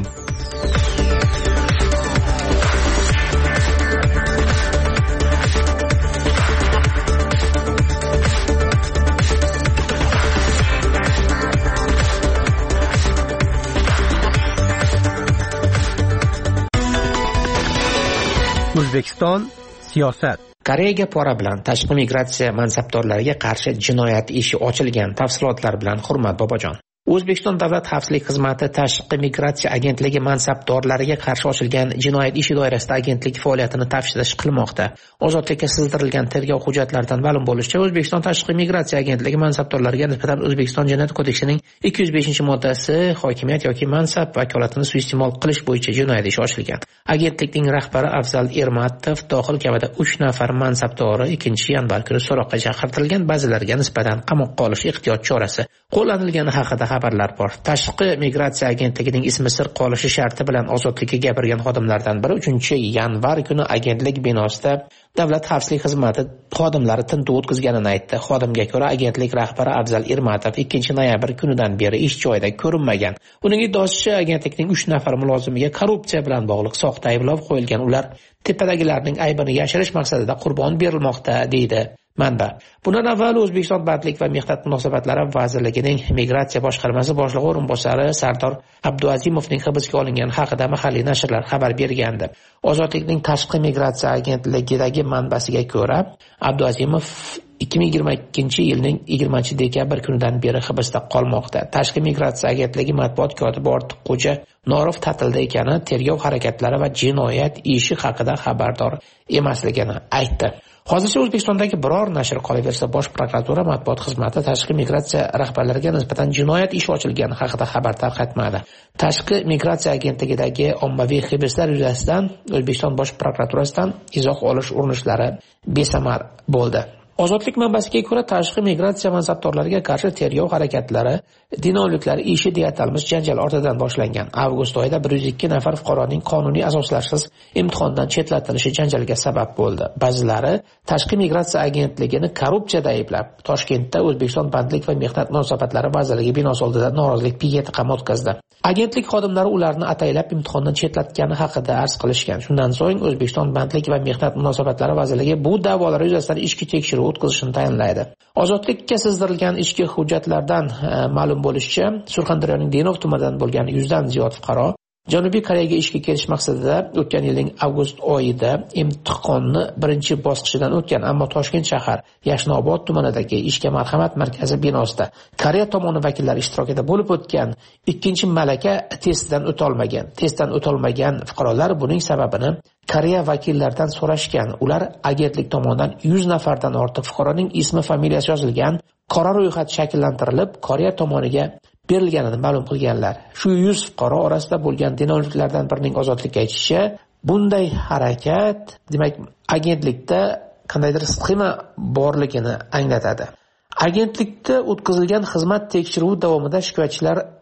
O'zbekiston siyosat. Koreyaga pora bilan tashqi migratsiya mansabdorlariga qarshi jinoyat ishi ochilgan. Tafsilotlar bilan Hurmat Bobojon. O'zbekiston Davlat xavfsizlik xizmati tashqi migratsiya agentligi mansabdorlariga qarshi ochilgan jinoyat ishi doirasida agentlik faoliyatini taftish qilmoqda. Ozodlikka sizdirilgan tergov hujjatlaridan ma'lum bo'lishicha, O'zbekiston tashqi migratsiya agentligi mansabdorlariga nisbatan O'zbekiston Jinoyat kodeksining ikki yuz beshinchi moddasi hokimiyat yoki mansab vakolatini suiiste'mol qilish bo'yicha jinoyat ishi ochilgan. Agentlikning rahbari Afzal Ermatov Dohil kamida uch nafar mansabdori ikkinchi yanvar kuni so'roqqa chaqirtirilgan, ba'zilariga nisbatan qamoqqa olish ehtiyot chorasi qo'llanilgani haqida xabarlar bor. Tashqi migratsiya agentligining ismi sir qolishi sharti bilan ozodlikka gapirgan xodimlardan biri uchinchi yanvar kuni agentlik binosida Davlat xavfsizlik xizmati xodimlari tintuv o'tkazganini aytdi. Xodimga ko'ra, agentlik rahbari Afzal Ermatov ikkinchi noyabr kunidan beri ish joyida ko'rinmagan. Uning iddaosicha, agentlikning uch nafar mulozimiga korrupsiya bilan bog'liq soxta ayblov qo'yilgan. Ular tepadagilarning aybini yashirish maqsadida qurbon berilmoqda, deydi manba. Bundan avval O'zbekiston Bandlik va mehnat munosabatlari vazirligining migratsiya boshqarmasi boshlig'i o'rinbosari Sardor Abduazimovning hibsga olingani haqida mahalliy nashrlar xabar bergandi. Ozodlikning tashqi migratsiya agentligidagi manbasiga ko'ra, Abduazimov ikki ming yigirma ikkinchi yilning yigirmanchi dekabr kunidan beri hibsda qolmoqda. Tashqi migratsiya agentligi matbuot kotibi Ortiqxo'ja Norov ta'tilda ekani, tergov harakatlari va jinoyat ishi haqida xabardor emasligini aytdi. Hozircha O'zbekistondagi biror nashr qolaversa, Bosh prokuratura matbuot xizmati tashqi migratsiya rahbarlariga nisbatan jinoyat ishi ochilgani haqida xabar tarqatmadi. Tashqi migratsiya agentligidagi ommaviy hibslar yuzasidan O'zbekiston Bosh prokuraturasidan izoh olish urinishlari besamar bo'ldi. Ozodlik manbasiga ko'ra, tashqi migratsiya mansabdorlariga qarshi tergov harakatlari dinoliklar ishi deya atalmish janjal ortidan boshlangan. Avgust oyida bir yuz ikki nafar fuqaroning qonuniy asoslarsiz imtihondan chetlatilishi janjalga sabab bo'ldi. Ba'zilari tashqi migratsiya agentligini korrupsiyada ayblab, Toshkentda O'zbekiston Bandlik va mehnat munosabatlari vazirligi binosi oldida norozilik piketi ham o'tkazdi. Agentlik xodimlari ularni ataylab imtihondan chetlatgani haqida arz qilishgan. Shundan so'ng O'zbekiston Bandlik va mehnat munosabatlari vazirligi bu da'volar yuzasidan ichki tekshiruv o'tkazishni tayinlaydi. Ozodlikka sizdirilgan ichki hujjatlardan ma'lum bo'lishicha, Surxondaryoning Denov tumanidan bo'lgan yuzdan ziyod fuqaro Janubiy Koreyaga ishga kelish maqsadida o'tgan yilning avgust oyida imtihonni birinchi bosqichidan o'tgan, ammo Toshkent shahar Yashnobod tumanidagi ishga marhamat markazi binosida Koreya tomoni vakillari ishtirokida bo'lib o'tgan ikkinchi malaka testidan o'ta olmagan. Testdan o'ta olmagan fuqarolar buning sababini Koreya vakillaridan so'rashgan. Ular agentlik tomonidan yuz nafardan ortiq fuqaroning ismi, familiyasi yozilgan qora ro'yxat shakllantirilib, Koreya tomoniga berilganini ma'lum qilganlar. Shu yuz fuqaro orasida bo'lgan dinoliklardan birining ozodlikka aytishicha, bunday harakat, demak, agentlikda qandaydir sxema borligini anglatadi. Agentlikda o'tkazilgan xizmat tekshiruvi davomida shikoyatchilar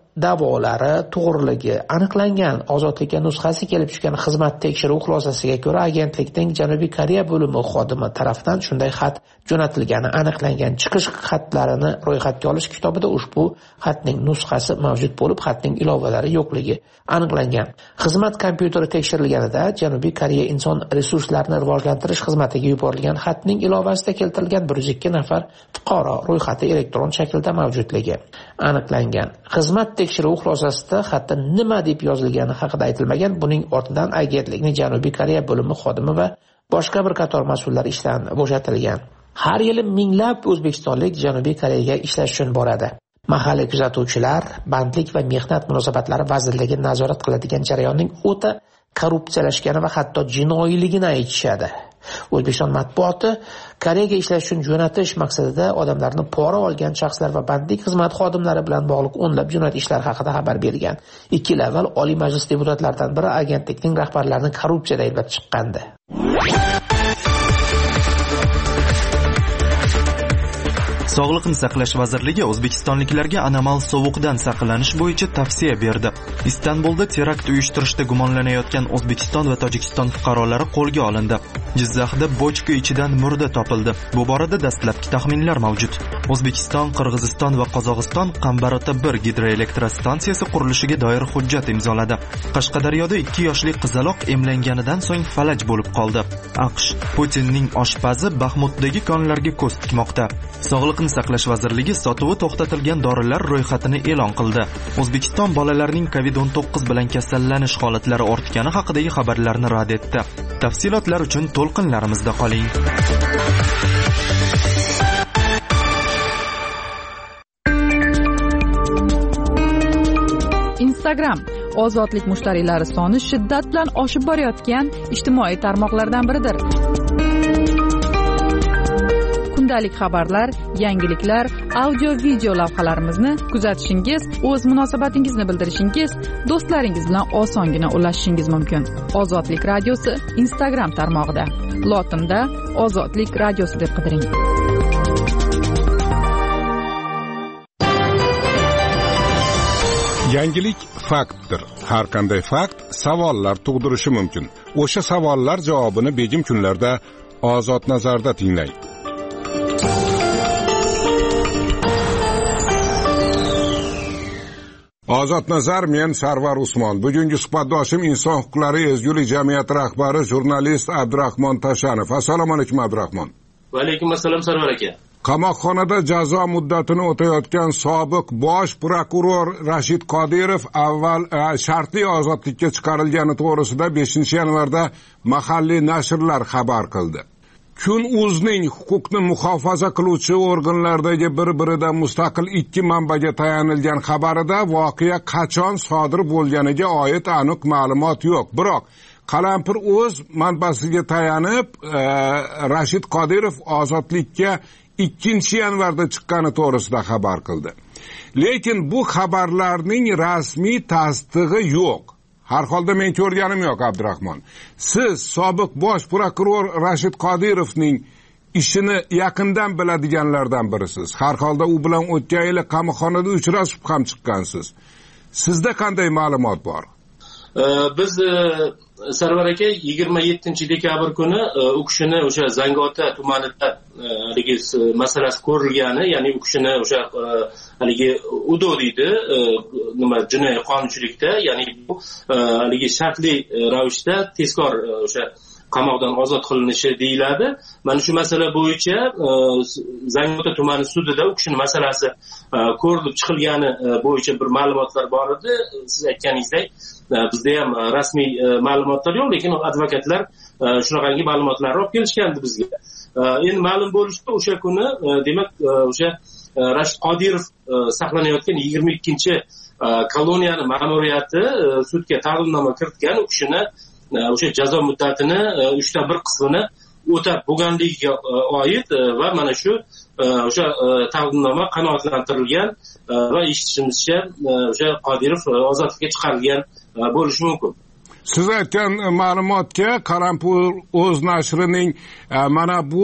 da'volari to'g'riligi aniqlangan. Ozodlikka nusxasi kelib tushgan xizmat tekshiruv xulosasiga ko'ra agentlikning Janubiy Koreya bo'limi xodimi tomonidan shunday xat jo'natilgani aniqlangan. Chiqish xatlarini ro'yxatga olish kitobida ushbu xatning nusxasi mavjud bo'lib, xatning ilovalari yo'qligi aniqlangan. Xizmat kompyuteri tekshirilganida Janubiy Koreya inson resurslarini rivojlantirish xizmatiga yuborilgan xatning ilovasida keltirilgan bir yuz ikki nafar fuqaro ro'yxati elektron shaklda mavjudligi aniqlangan. Xizmat tekshiruv xulosasida xatda nima deb yozilgani haqida aytilmagan. Buning ortidan agentlikning Janubiy Koreya bo'limi xodimi va boshqa bir qator mas'ullar ishdan bo'shatilgan. Har yili minglab o'zbekistonlik Janubiy Koreyaga ishlash uchun boradi. Mahalliy kuzatuvchilar bandlik va mehnat munosabatlari vazirligi nazorat qiladigan jarayonning o'ta korrupsiyalashgani va hatto jinoiyligini aytishadi. O'zbekiston matbuoti Koreyaga ishlash uchun jo'natish maqsadida odamlarni pora olgan shaxslar va bandlik xizmat xodimlari bilan bog'liq o'nlab jinoyat ishlar haqida xabar bergan. ikki yil avval Oliy Majlis deputatlaridan biri agentlikning rahbarlarini korrupsiyada ayblab chiqqandi. Sog'liqni saqlash vazirligi o'zbekistonliklarga anomal sovuqdan saqlanish bo'yicha tavsiya berdi. Istanbulda terakt uyushtirishda gumonlanayotgan O'zbekiston va Tojikiston fuqarolari qo'lga olindi. Jizzaxda bochka ichidan murda topildi. Bu borada dastlabki taxminlar mavjud. O'zbekiston, Qirg'iziston va Qozog'iston Qambarota bir gidroelektrostansiyasi qurilishiga doir hujjat imzoladi. Qashqadaryoda ikki yoshli qizaloq emlanganidan so'ng falaj bo'lib qoldi. AQSh Putinning oshpazi Baxmutdagi konlarga ko'z tikmoqda. Sog'liqni saqlash vazirligi sotuvi to'xtatilgan dorilar ro'yxatini e'lon qildi. O'zbekiston bolalarning kovid o'n to'qqiz bilan kasallanish holatlari ortgani haqidagi xabarlarni rad etdi. Tafsilotlar uchun to'lqinlarimizda qoling. Instagram ozodlik mushtariylari soni shiddat bilan oshib borayotgan ijtimoiy tarmoqlardan biridir. Kundalik xabarlar, yangiliklar, audio video lavhalarimizni kuzatishingiz, o'z munosabatingizni bildirishingiz, do'stlaringiz bilan osongina ulashishingiz mumkin. Ozodlik radiosi Instagram tarmog'ida. Lotinda Ozodlik radiosi deb qidiring. Yangilik faktdir. Har qanday fakt savollar tug'dirishi mumkin. O'sha savollar javobini begim kunlarda Ozod nazarda tinglang. Ozod nazar, men Sarvar Usmon. Bugungi suhbatdoshim inson huquqlari ezgulik jamiyati rahbari jurnalist Abdurahmon Tashanov. Assalomu alaykum Abdurahmon. Va alaykum assalom Sarvar aka. Qamoqxonada jazo muddatini o'tayotgan sobiq bosh prokuror Rashid Qodirov avval shartli ozodlikka chiqarilgani to'g'risida beshinchi yanvarda mahalliy nashrlar xabar qildi. Kun.uzning huquqni muhofaza qiluvchi organlardagi bir-biridan mustaqil ikki manbaga tayanilgan xabarida voqea qachon sodir bo'lganiga oid aniq ma'lumot yo'q. Biroq Qalampir o'z manbasiga tayanib, e, Rashid Qodirov ozodlikka ikkinchi yanvarda chiqqani to'g'risida xabar qildi. Lekin bu xabarlarning rasmiy tasdig'i yo'q. Har holda men ko'rganim yo'q Abdurahmon. Siz sobiq bosh prokuror Rashid Qodirovning ishini yaqindan biladiganlardan birisiz. Har holda u bilan o'tgan yili qamoqxonada uchrashib ham chiqqansiz. Sizda qanday ma'lumot bor? Biz Sarvar aka yigirma yettinchi dekabr kuni u kishini o'sha Zangiota tumanida haligi masalasi ko'rilgani, ya'ni u kishini o'sha haligi udo deydi, nima jinoiy qonunchilikda, ya'ni bu haligi shartli ravishda tezkor o'sha qamoqdan ozod qilinishi deyiladi. Mana shu masala bo'yicha Zangiota tumani sudida u kishini masalasi ko'rilib chiqilgani bo'yicha bir ma'lumotlar bor edi. Siz aytganingizdek, bizda ham rasmiy ma'lumotlar yo'q, lekin advokatlar shunaqangi ma'lumotlarni olib kelishgandi bizga. Endi ma'lum bo'lishicha o'sha kuni demak o'sha Rashid Qodirov saqlanayotgan yigirma ikkinchi koloniyani ma'muriyati sudga taqdimnoma kiritgan, u kishini o'sha jazo muddatini uchdan bir qismini o'tab bo'lganligiga oid va mana shu o'sha taqdimnoma qanoatlantirilgan va eshitishimizcha o'sha Qodirov ozodlikka chiqarilgan bo'lishi mumkin. Siz aytgan ma'lumotga Qalampir o'z nashrining mana bu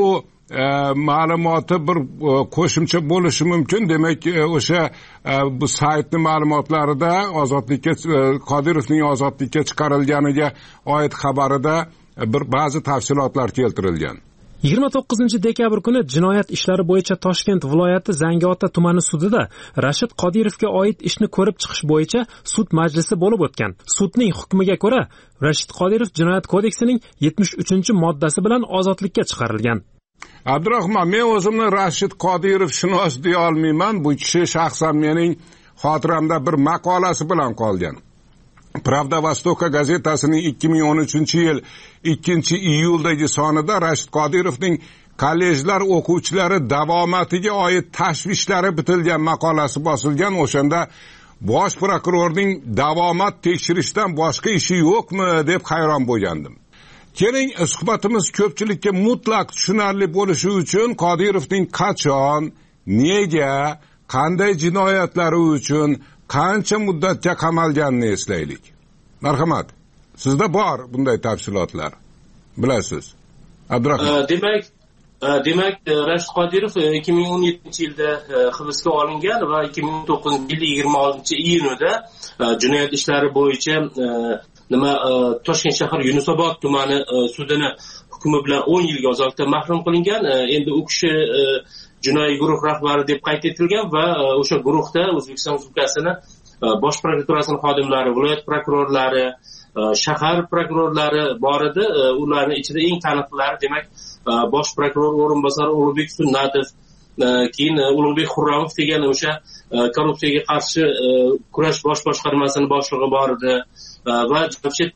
ma'lumoti bir qo'shimcha bo'lishi mumkin. Demak, o'sha bu saytning ma'lumotlarida ozodlikka Qodirovning ozodlikka chiqarilganiga oid xabarida bir ba'zi tafsilotlar keltirilgan. yigirma to'qqizinchi dekabr kuni jinoyat ishlari bo'yicha Toshkent viloyati Zangiota tumani sudida Rashid Qodirovga oid ishni ko'rib chiqish bo'yicha sud majlisi bo'lib o'tgan. Sudning hukmiga ko'ra, Rashid Qodirov Jinoyat kodeksining yetmish uchinchi moddasi bilan ozodlikka chiqarilgan. Abdurahmon, men o'zimni Rashid Qodirov shunos deya olmayman. Bu kishi shaxsan mening xotiramda bir maqolasi bilan qolgan. Pravda Vostoka gazetasining ikki ming o'n uchinchi yil ikkinchi iyuldagi sonida Rashid Qodirovning kollejlar o'quvchilari davomatiga oid tashvishlari bitilgan maqolasi bosilgan. O'shanda bosh prokurorning davomat tekshirishdan boshqa ishi yo'qmi deb hayron bo'lgandim. Keling, suhbatimiz ko'pchilikka mutlaq tushunarli bo'lishi uchun Qodirovning qachon, nega, qanday jinoyatlari uchun qancha muddatga qamalganini eslaylik. Marhamat, sizda bor bunday tafsilotlar, bilasiz. Abdurahmon. Demak, demak Rashid Qodirov ikki ming o'n yettinchi yilda hibsga olingan va ikki ming o'n to'qqizinchi yil yigirma oltinchi iyunida jinoyat ishlari bo'yicha nima Toshkent shahar Yunusobod tumani sudini hukmi bilan o'n yilga ozodlikdan mahrum qilingan. Endi u kishi jinoiy guruh rahbari deb qayd etilgan va o'sha guruhda O'zbekiston Respublikasini bosh prokuraturasining xodimlari, viloyat prokurorlari, shahar prokurorlari bor edi. Ularning ichida eng taniqlilari demak bosh prokuror o'rinbosari Ulug'bek Sunnatov, keyin Ulug'bek Xurramov degan o'sha korrupsiyaga qarshi kurash bosh boshqarmasining boshlig'i bor edi va Jamshid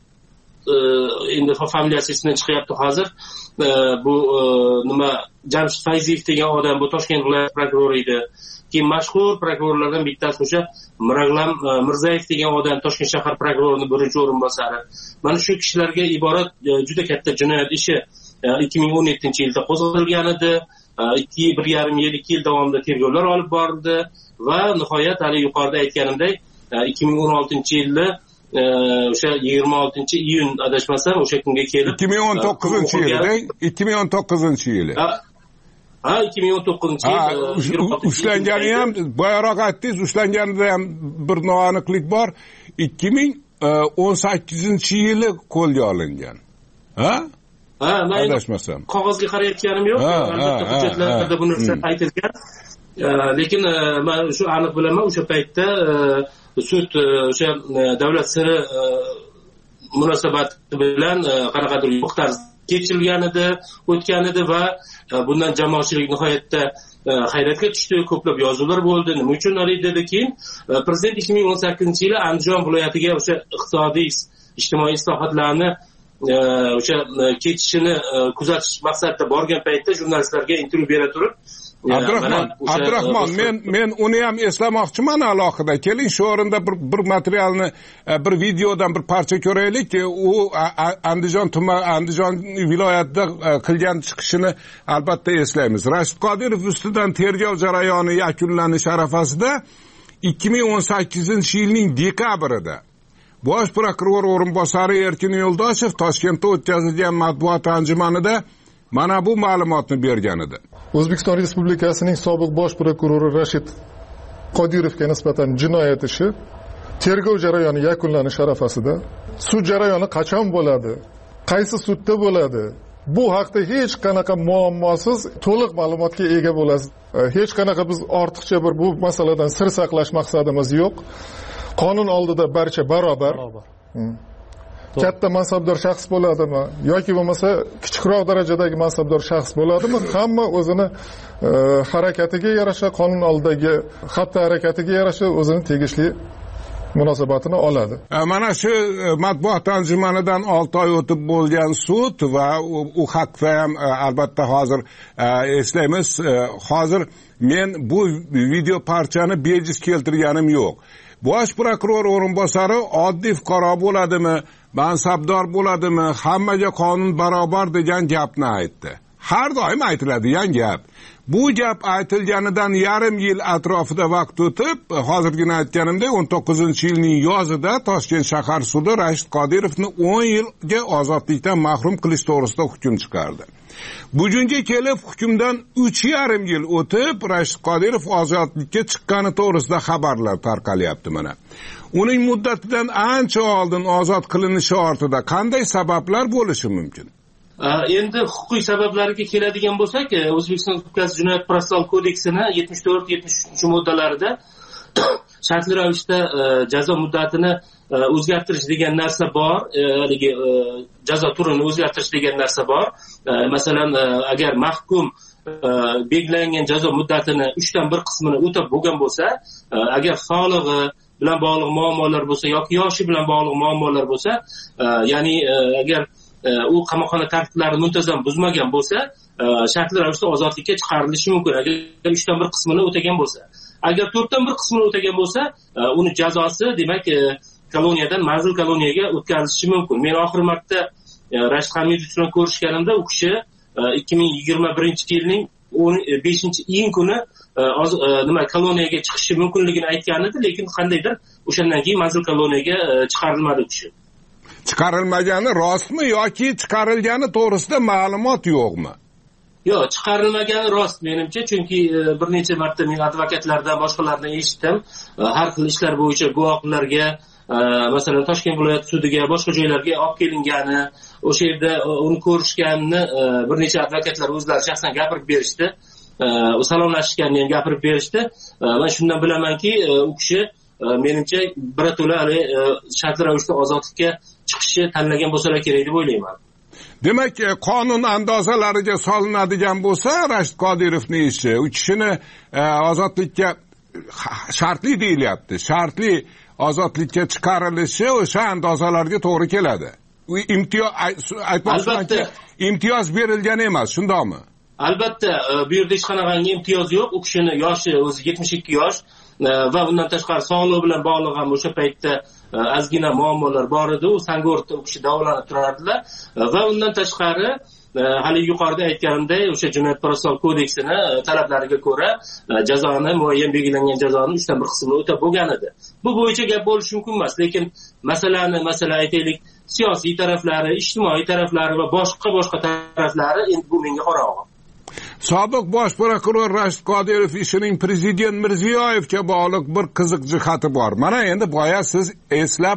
endi familiyasi ismdan chiqyapti hozir. Bu nima Jamshid Fayziyev degan odam bu Toshkent viloyat prokurori edi. Keyin mashhur prokurorlardan bittasi o'sha Mirag'lam Mirzayev degan odam Toshkent shahar prokurorining birinchi o'rinbosari. Mana shu kishilarga iborat juda katta jinoyat ishi ikki ming o'n yettinchi yilda qo'zg'atilgan edi. ikki bir yarim yil, ikki yil davomida tergovlar olib borildi va nihoyat hali yuqorida aytganimdek ikki ming o'n oltinchi yilda o'sha yigirma oltinchi iyun adashmasam o'sha kunga kelib ikki ming o'n to'qqizinchi yilda ikki ming o'n to'qqizinchi yili ha ikki ming o'n to'qqizinchi yil ushlangani ham boyaroq aytdingiz, ushlanganida ham bir noaniqlik bor. ikki ming o'n sakkizinchi yili qo'lga olingan. Ha? Ha, men adashmasam. Qog'ozga qarayotganim yo'q. Albatta hujjatlarda bu narsa aytilgan. Lekin men shu aniq bilaman, o'sha paytda sud o'sha davlat siri munosabati bilan qanaqadir yo'q tarz kechirilgan edi, o'tgan edi va bundan jamoatchilik nihoyatda hayratga tushdi. Ko'plab yozuvlar bo'ldi. Nima uchun dedi? Keyin prezident ikki ming o'n sakkizinchi yili Andijon viloyatiga o'sha iqtisodiy ijtimoiy islohotlarni o'sha ketishini kuzatish maqsadida borgan paytda jurnalistlarga intervyu bera turib Abdurahmon, Abdurahmon, men men uni ham eslamoqchiman alohida. Keling, shu o'rinda bir bir materialni, bir videodan bir parcha ko'raylik. U Andijon tuman, Andijon viloyatida qilgan chiqishini albatta eslaymiz. Rashid Qodirov ustidan tergov jarayoni yakunlanish arafasida ikki ming o'n sakkizinchi yilning dekabrida bosh prokuror o'rinbosari Erkin Yo'ldoshev Toshkentda o'tkazilgan matbuot anjumanida mana bu ma'lumotni bergan edi. O'zbekiston Respublikasining sobiq bosh prokurori Rashid Qodirovga nisbatan jinoyat ishi tergov jarayoni yakunlanish arafasida sud jarayoni qachon bo'ladi, qaysi sudda bo'ladi, bu haqda hech qanaqa muammosiz to'liq ma'lumotga ega bo'lasiz. Hech qanaqa biz ortiqcha bir bu masaladan sir saqlash maqsadimiz yo'q. Qonun oldida barcha barobar. Katta mansabdor shaxs bo'ladimi yoki bo'lmasa kichikroq darajadagi mansabdor shaxs bo'ladimi, hamma o'zini harakatiga yarasha, qonun oldidagi xatti harakatiga yarasha o'zini tegishli munosabatini oladi. Mana shu matbuot anjumanidan olti oy o'tib bo'lgan sud va u haqda ham albatta hozir eslaymiz. Hozir men bu video parchani bejiz keltirganim yo'q. Bosh prokuror o'rinbosari oddiy fuqaro bo'ladimi, mansabdor bo'ladimi, hammaga qonun barobar degan gapni aytdi. har doim aytiladigan gap. Bu gap aytilganidan yarim yil atrofida vaqt o'tib, hozirgina aytganimdek o'n to'qqizinchi yilning yozida Toshkent shahar sudi Rashid Qodirovni o'n yilga ozodlikdan mahrum qilish to'g'risida hukm chiqardi. Bugunga kelib hukmdan uch yarim yil o'tib, Rashid Qodirov ozodlikka chiqqani to'g'risida xabarlar tarqalyapti mana. Uning muddatidan ancha oldin ozod qilinishi ortida qanday sabablar bo'lishi mumkin? Endi huquqiy sabablarga keladigan bo'lsak, O'zbekiston Respublikasi Jinoyat protsessual kodeksini yetmish to'rt yetmish uch moddalarida shartli ravishda jazo muddatini o'zgartirish degan narsa bor, haligi jazo turini o'zgartirish degan narsa bor. Masalan, agar mahkum belgilangan jazo muddatini uch dan bir qismini o'tab bo'lgan bo'lsa, agar sog'lig'i bilan bog'liq muammolar bo'lsa yoki yoshi bilan bog'liq muammolar bo'lsa, ya'ni agar u qamoqxona tartiblarini muntazam buzmagan bo'lsa, shartli ravishda ozodlikka chiqarilishi mumkin, agar uch dan bir qismini o'tagan bo'lsa. Agar to'rt dan bir qismini o'tagan bo'lsa, uni jazosi, demak, koloniyadan manzil koloniyaga o'tkazilishi mumkin. Men oxirgi marta Rashid Hamidov bilan ko'rishganimda u kishi ikki ming yigirma birinchi yilning o'n beshinchi iyun kuni nima koloniyaga chiqishi mumkinligini aytgan edi, lekin qandaydir o'shandan keyin manzil koloniyaga chiqarilmadi u kishi. Chiqarilmagani rostmi yoki chiqarilgani to'g'risida ma'lumot yo'qmi? Yo'q, chiqarilmagani rost menimcha, chunki bir necha marta men advokatlardan, boshqalardan eshitdim, har xil ishlar bo'yicha guvohlarga, masalan Toshkent viloyat sudiga, boshqa joylarga olib kelingani, o'sha yerda uni ko'rishganini bir necha advokatlar o'zlari shaxsan gapirib berishdi, salomlashishganini ham gapirib berishdi. Men shundan bilamanki, u kishi menimcha birato'la hali shartli ravishda ozodlikka chiqishni tanlagan bo'lsalar kerak deb o'ylayman. Demak, qonun andozalariga solinadigan bo'lsa, Rashid Qodirovning ishi, u kishini ozodlikka shartli deyilyapti. Shartli ozodlikka chiqarilishi o'sha andozalarga to'g'ri keladi. U imtiyoz aytmoqchimanki, imtiyoz berilgan emas, shundaqmi? Albatta, bu yerda hech qanaqangi imtiyoz yo'q. U kishini yoshi o'zi yetmish ikki yosh va undan tashqari sog'lig'i bilan bog'liq ham o'sha paytda ozgina muammolar bor edi. U Sangorda u kishi davolanib turardilar va undan tashqari hali yuqorida aytganimdek, o'sha Jinoyat protsessual kodeksini talablariga ko'ra jazoni, muayyan belgilangan jazoni uch dan bir qismini o'tab bo'lgan edi. Bu bo'yicha gap bo'lishi mumkin emas, lekin masalani, masalan aytaylik, siyosiy taraflari, ijtimoiy taraflari va boshqa boshqa taraflari endi bu menga qorong'i. Sobiq bosh prokuror Rashid Qodirov ishining prezident Mirziyoyevga bog'liq bir qiziq jihati bor. Mana endi boya siz eslab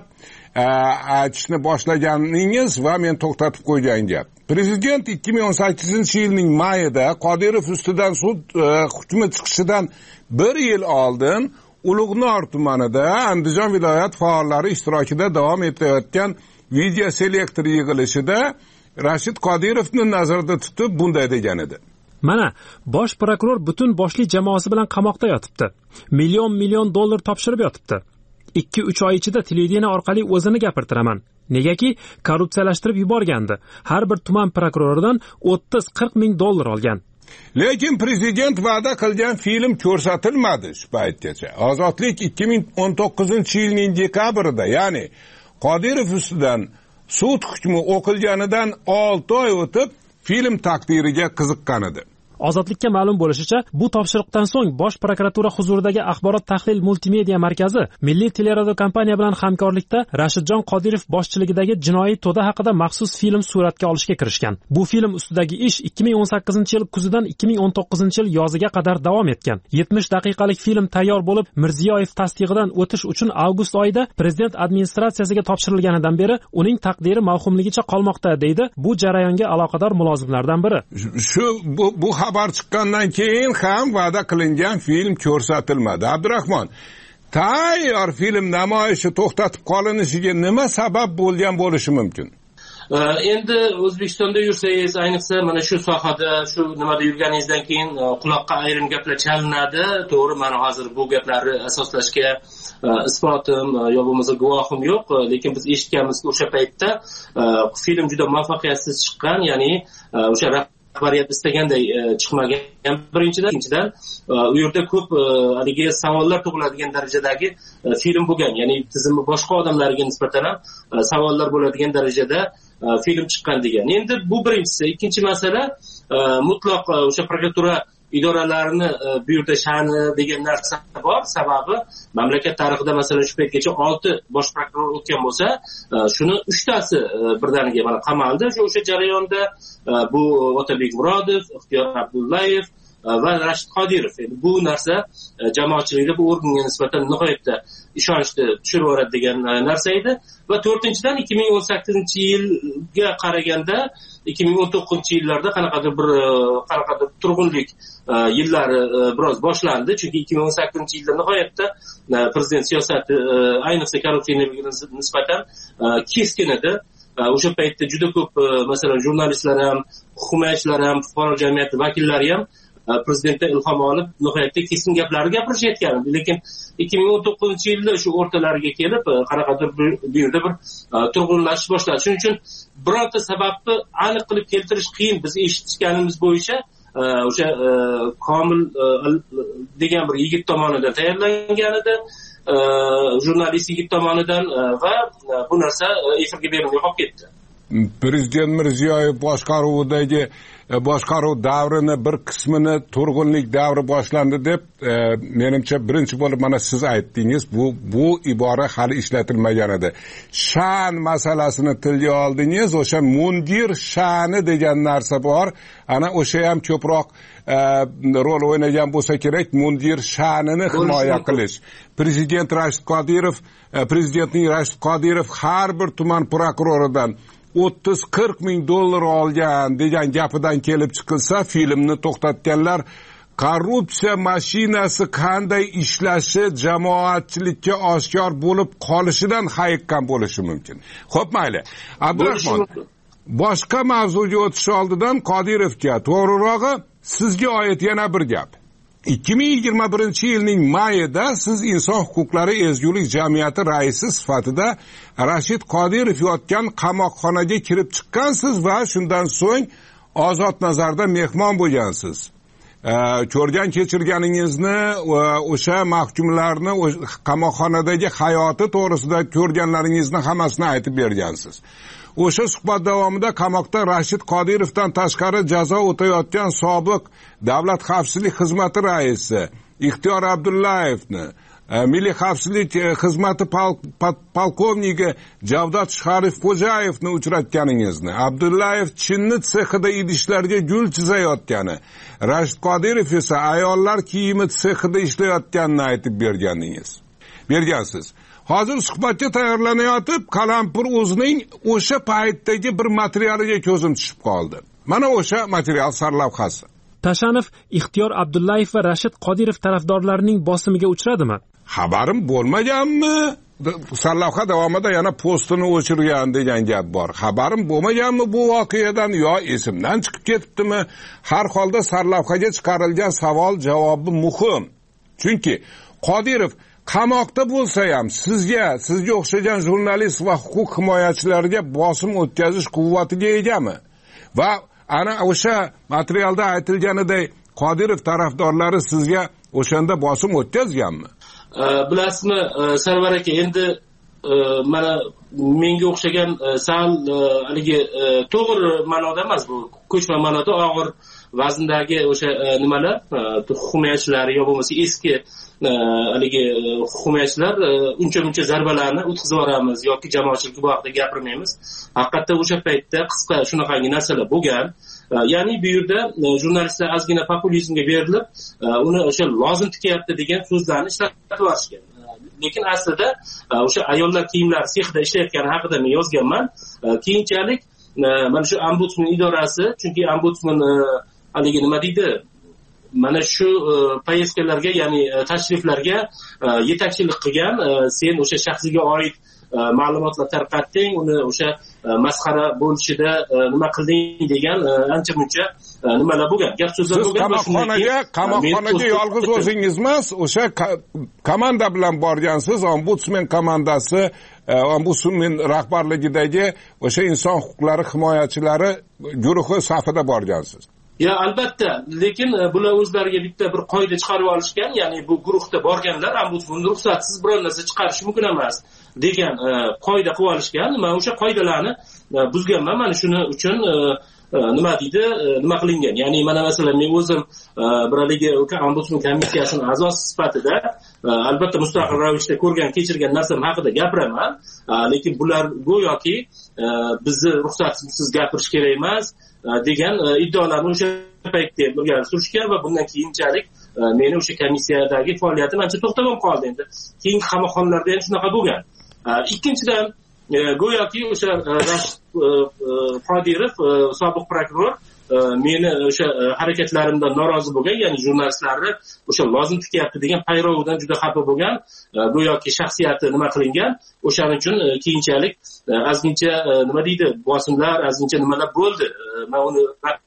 aytishni boshlaganingiz va men to'xtatib qo'ygan gap. Prezident ikki ming o'n sakkizinchi yilning mayida Qodirov ustidan sud hukmi chiqishidan bir yil oldin Ulug'nor tumanida Andijon viloyat faollari ishtirokida davom etayotgan video selektor yig'ilishida Rashid Qodirovni nazarda tutib bunday degan edi. Mana, bosh prokuror butun boshli jamoasi bilan qamoqda yotibdi. Million million dollar topshirib yotibdi. ikki uch oy ichida televideniya orqali o'zini gapirtiraman. Negaki, korrupsiyalashtirib yuborgandi. Har bir tuman prokuroridan o'ttiz qirq ming dollar olgan. Lekin prezident va'da qilgan film ko'rsatilmadi shu paytgacha. Ozodlik ikki ming o'n to'qqizinchi yilning dekabrida, ya'ni Qodirov ustidan sud hukmi o'qilganidan olti oy o'tib film taqdiriga qiziqqan edi. Ozodlikka ma'lum bo'lishicha, bu topshiriqdan so'ng Bosh prokuratura huzuridagi axborot tahlil multimedia markazi Milliy teleradio kompaniya bilan hamkorlikda Rashidjon Qodirov boshchiligidagi jinoiy to'da haqida maxsus film suratga olishga kirishgan. Bu film ustidagi ish ikki ming o'n sakkizinchi yil kuzidan ikki ming o'n to'qqizinchi yil yoziga qadar davom etgan. yetmish daqiqalik film tayyor bo'lib, Mirziyoyev tasdig'idan o'tish uchun avgust oyida prezident administratsiyasiga topshirilganidan beri uning taqdiri mavhumligicha qolmoqda, deydi bu jarayonga aloqador mulozimlardan biri. Shu bu, bu xabar chiqqandan keyin ham va'da qilingan film ko'rsatilmadi. Abdurahmon, tayyor film namoyishi to'xtatib qolinishiga nima sabab bo'lgan bo'lishi mumkin? Endi O'zbekistonda yursangiz, ayniqsa mana shu sohada, shu nimada yurganingizdan keyin quloqqa ayrim gaplar chalinadi. To'g'ri, mana hozir bu gaplarni asoslashga isbotim yo bo'lmasa guvohim yo'q, lekin biz eshitganmiz o'sha paytda film juda muvaffaqiyatsiz chiqqan, ya'ni o'sha rahbariyat istaganday chiqmagan birinchidan. Ikkinchidan u yerda ko'p haligi savollar tug'iladigan darajadagi film bo'lgan, ya'ni tizimi boshqa odamlarga nisbatan ham savollar bo'ladigan darajada film chiqqan degan. Endi bu birinchisi. Ikkinchi masala mutlaq o'sha prokuratura idoralarini bu yerda sha'ni degan narsa bor. Sababi mamlakat tarixida masalan shu paytgacha olti bosh prokuror o'tgan bo'lsa, shuni uchtasi birdaniga mana qamaldi. O'sha jarayonda bu Otabek Murodov, Ixtiyor Abdullayev va Rashid Qodirov. Bu narsa jamoatchilikda bu organga nisbatan nihoyatda ishonchni tushirib yuboradi degan narsa edi. Va to'rtinchidan ikki ming o'n sakkizinchi yilga qaraganda ikki ming o'n to'qqizinchi yillarda qanaqadir bir qanaqadir turg'unlik yillari biroz boshlandi. Chunki ikki ming o'n sakkizinchi yilda nihoyatda prezident siyosati ayniqsa korrupsiyaga nisbatan keskin edi. O'sha paytda juda ko'p masalan jurnalistlar ham, hukumatchilar ham, fuqaro jamiyati vakillari ham prezidentdan ilhom olib nihoyatda keskin gaplarni gapirishayotgan. Lekin ikki ming o'n to'qqizinchi yilda shu o'rtalariga kelib qanaqadir bu yerda bir turg'unlashish boshladi. Shuning uchun birorta sababni aniq qilib keltirish qiyin. Biz eshitganimiz bo'yicha o'sha Komil degan bir yigit tomonidan tayyorlangan edi, jurnalist yigit tomonidan, va bu narsa efirga berilmay qolib ketdi. Prezident Mirziyoyev boshqaruvidagi boshqaruv davrini bir qismini turg'unlik davri boshlandi deb menimcha birinchi bo'lib mana siz aytdingiz. Bu bu ibora hali ishlatilmagan edi. Sha'an masalasini tilga oldingiz. O'sha mundir sha'ni degan narsa bor. Ana o'sha ham ko'proq rol o'ynagan bo'lsa kerak, mundir sha'nini himoya qilish. Prezident Rashid Qodirov, prezidentning Rashid Qodirov har bir tuman prokuroridan o'ttiz qirq ming dollar olgan degan gapidan kelib chiqilsa, filmni to'xtatganlar korrupsiya mashinasi qanday ishlashi jamoatchilikka oshkor bo'lib qolishidan hayiqqan bo'lishi mumkin. Xo'p, mayli. Abdurahmon, boshqa mavzuga o'tish oldidan Qodirovga, to'g'rirog'i sizga oid yana bir gap. ikki ming yigirma birinchi yilning mayida siz Inson huquqlari ezgulik jamiyati raisi sifatida Rashid Qodirov yotgan qamoqxonaga kirib chiqqansiz va shundan so'ng ozod nazarda mehmon bo'lgansiz. Ko'rgan kechirganingizni, o'sha mahkumlarni qamoqxonadagi hayoti to'g'risida ko'rganlaringizni hammasini aytib bergansiz. O'sha suhbat davomida qamoqda Rashid Qodirovdan tashqari jazo o'tayotgan sobiq Davlat xavfsizlik xizmati raisi Ixtiyor Abdullayevni, Milliy xavfsizlik xizmati polkovniki Javdot Sharifxo'jayevni uchratganingizni, Abdullayev chinni sexida idishlarga gul chizayotgani, Rashid Qodirov esa ayollar kiyimi sexida ishlayotganini aytib berganingiz. Bergansiz. Hozir suhbatga tayyorlanayotib, Qalampur o'zining o'sha paytdagi bir materialiga ko'zim tushib qoldi. Mana o'sha material sarlavhasi. Tashanov Ixtiyor Abdullayev va Rashid Qodirov tarafdorlarining bosimiga uchradimi? Xabarim bo'lmaganmi? Sarlavha davomida yana postini o'chirgan degan gap bor. Xabarim bo'lmaganmi bu voqeadan yo esimdan chiqib ketibdimi? Har holda sarlavhaga chiqarilgan savol javobi muhim. Chunki Qodirov qamoqda bo'lsa ham sizga, sizga o'xshagan jurnalist va huquq himoyachilarga bosim o'tkazish quvvatiga egami? Va ana o'sha materialda aytilganidek Qodirov tarafdorlari sizga o'shanda bosim o'tkazganmi? Bilasizmi, Sarvar aka, endi mana menga o'xshagan sal haligi to'g'ri ma'noda emas, bu ko'chma ma'noda og'ir vazndagi o'sha nimalar, himoyachilar yo bo'lmasa eski haligi himoyachilar uncha-muncha zarbalarni o'tkazib yuboramiz yoki jamoatchilik bu haqida gapirmaymiz. Haqiqatda o'sha paytda qisqa shunaqangi narsalar bo'lgan. Ya'ni bu yerda jurnalistlar ozgina populizmga berilib, uni o'sha lozim tikyapti degan so'zlarni ishlatib yuborishgan. Lekin aslida o'sha ayollar kiyimlari sexida ishlayotgani haqida men yozganman. Keyinchalik mana shu ombudsman idorasi, chunki ombudsman haligi nima deydi, mana shu poyezdkalarga, ya'ni tashriflarga yetakchilik qilgan, sen o'sha shaxsiga oid ma'lumotlar tarqatding, uni o'sha masxara bo'lishida nima qilding degan ancha muncha nimalar bo'lgan, gap so'zlar bo'lgan. Qamoqxonaga, qamoqxonaga yolg'iz o'zingiz emas, o'sha komanda bilan borgansiz, ombudsman komandasi, ombudsman rahbarligidagi o'sha inson huquqlari himoyachilari guruhi safida borgansiz. Ya albatta, lekin bular o'zlariga bitta bir qoida chiqarib olishgan, ya'ni bu guruhda borganlar ombudsman ruxsatsiz biror narsa chiqarish mumkin emas degan qoida qilib olishgan. Men o'sha qoidalarni buzganman. Mana shuning uchun nima deydi, nima qilingan. Ya'ni mana masalan men o'zim biraligi ombudsman komissiyasining a'zosi sifatida albatta mustaqil ravishda ko'rgan, kechirgan narsam haqida gapiraman. Lekin bular go'yoki bizni ruxsatsiz gapirish kerak emas degan iddaolarni o'sha paytda ilgari surishgan va bundan keyinchalik meni o'sha komissiyadagi faoliyatim ancha to'xtab qoldi. Endi keyingi qamoqxonalarda ham shunaqa bo'lgan. Ikkinchidan, go'yoki o'sha Rashid Qodirov, sobiq prokuror, meni o'sha harakatlarimdan norozi bo'lgan, ya'ni jurnalistlarni o'sha lozim tutyapti degan payrovidan juda xafa bo'lgan, go'yoki shaxsiyati nima qilingan. O'shaning uchun keyinchalik ozgincha nima deydi, bosimlar, ozgincha nimalar bo'ldi. Men uni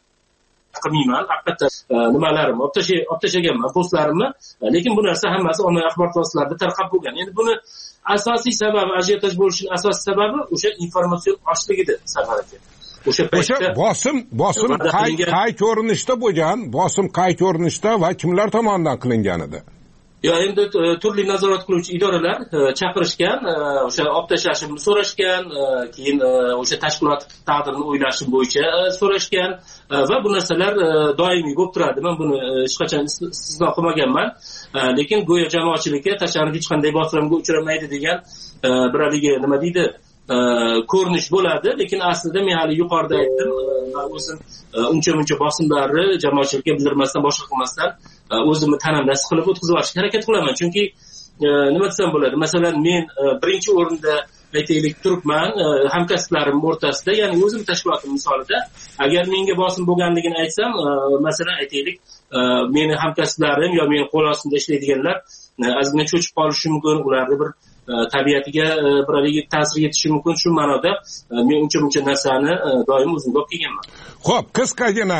qilmayman, albatta nimalarim olib tashlaganman, postlarimni, lekin bu narsa hammasi ommaviy axborot vositalarida tarqab bo'lgan. Endi buni asosiy sababi, ajiotaj bo'lishining asosiy sababi o'sha informatsion ochligidir safarga. O'sha paytda bosim bosim qay qay ko'rinishda bo'lgan, bosim qay ko'rinishda va kimlar tomonidan qilingan edi? Yo, endi turli nazorat qiluvchi idoralar chaqirishgan, o'sha olib tashlashimni so'rashgan, keyin o'sha tashkilot taqdirini o'ylashim bo'yicha so'rashgan va bu narsalar doimiy bo'lib turadi. Men buni hech qachon istisno qilmaganman. Lekin go'yo jamoatchilikka tashlanib hech qanday bosimga uchramaydi degan bir haligi nima deydi, ko'rinish bo'ladi. Lekin aslida men hali yuqorida aytdim, o'zim uncha-muncha bosimlarni jamoatchilikka bildirmasdan, boshqa qilmasdan o'zimni tanamda his qilib o'tkazib olishga harakat qilaman. Chunki nima desam bo'ladi, masalan men birinchi o'rinda aytaylik turibman hamkasblarim o'rtasida, ya'ni o'zim tashkilotim misolida. Agar menga bosim bo'lganligini aytsam, masalan aytaylik meni hamkasblarim yo meni qo'l ostida ishlaydiganlar ozgina cho'chib qolishi mumkin, ularni bir tabiatiga bir haligi ta'sir yetishi mumkin. Shu ma'noda men uncha-muncha narsani doim o'zimga olib kelganman. Xo'p, qisqagina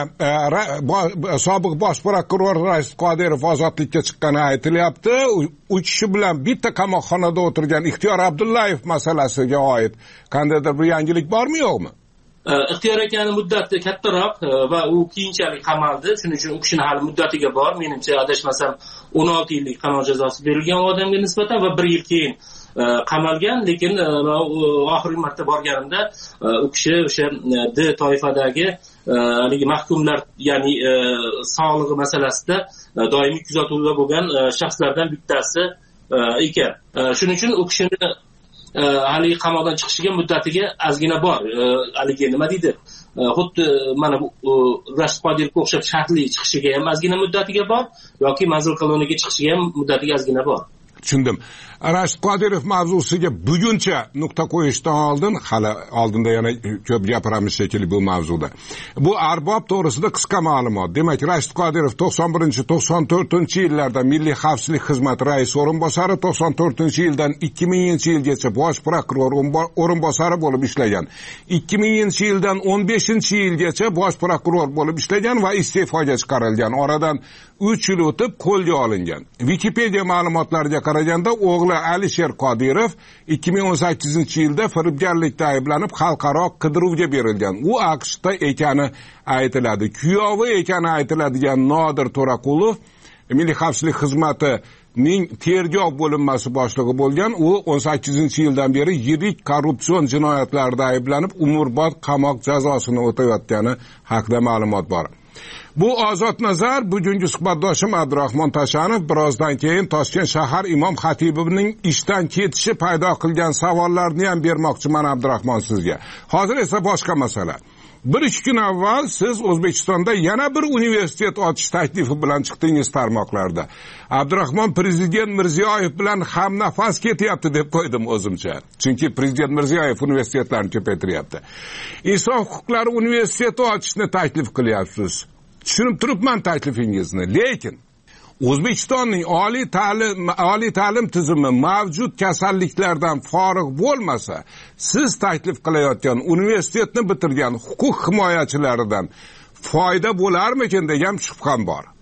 sobiq bosh prokuror Rashid Qodirov ozodlikka chiqqani aytilyapti. U kishi bilan bitta qamoqxonada o'tirgan Ixtiyor Abdullayev masalasiga oid qandaydir bir yangilik bormi, yo'qmi? Ixtiyor akani muddati kattaroq va u keyinchalik qamaldi. Shuning uchun u kishini hali muddatiga bor. Menimcha adashmasam o'n olti yillik qamoq jazosi berilgan odamga nisbatan va bir yil keyin qamalgan. Lekin oxirgi marta borganimda u kishi o'sha D toifadagi haligi mahkumlar, ya'ni sog'lig'i masalasida doimiy kuzatuvda bo'lgan shaxslardan bittasi ekan. Shuning uchun u kishini haligi qamoqdan chiqishiga muddatiga ozgina bor. Haligi nima deydi, xuddi mana bu Rashid Qodirovga o'xshab shartli chiqishiga ham ozgina muddatiga bor, yoki manzil koloniyaga chiqishiga ham muddatiga ozgina bor. Tushundim. Rashid Qodirov mavzusiga buguncha nuqta qo'yishdan oldin, hali oldinda yana ko'p gapiramiz shekilli bu mavzuda. Bu arbob to'g'risida qisqa ma'lumot. Demak, Rashid Qodirov to'qson birinchi to'qson to'rtinchi yillarda Milliy xavfsizlik xizmati raisi o'rinbosari, to'qson to'rtinchi yildan ikki minginchi yilgacha bosh prokuror o'rinbosari bo'lib ishlagan. ikki minginchi yildan o'n beshinchi yilgacha bosh prokuror bo'lib ishlagan va iste'foga chiqarilgan. Oradan uch yil o'tib qo'lga olingan. Wikipedia ma'lumotlariga qaraganda o'g'li Alisher Qodirov ikki ming o'n sakkizinchi yilda firibgarlikda ayblanib xalqaro qidiruvga berilgan. U AQShda ekani aytiladi. Kuyovi ekani aytiladigan Nodir To'raqulov Milliy xavfsizlik xizmatining tergov bo'linmasi boshlig'i bo'lgan. U o'n sakkizinchi yildan beri yirik korrupsion jinoyatlarda ayblanib umrbod qamoq jazosini o'tayotgani haqida ma'lumot bor. Bu Ozod Nazar, bugungi suhbatdoshim Abdurahmon Tashanov. Birozdan keyin Toshkent shahar imom xatibining ishdan ketishi paydo qilgan savollarni ham bermoqchiman Abdurahmon sizga. Hozir esa boshqa masala. Bir ikki kun avval siz O'zbekistonda yana bir universitet ochish taklifi bilan chiqdingiz tarmoqlarda. Abdurahmon Prezident Mirziyoyev bilan hamnafas ketyapti deb qo'ydim o'zimcha. Chunki Prezident Mirziyoyev universitetlarni ko'paytiryapti. Inson huquqlari universiteti ochishni taklif qilyapsiz. Tushunib turibman taklifingizni, lekin O'zbekistonning oliy ta'lim oliy ta'lim tizimi mavjud kasalliklardan forig' bo'lmasa, siz taklif qilayotgan universitetni bitirgan huquq himoyachilaridan foyda bo'larmikin degan shubham bor.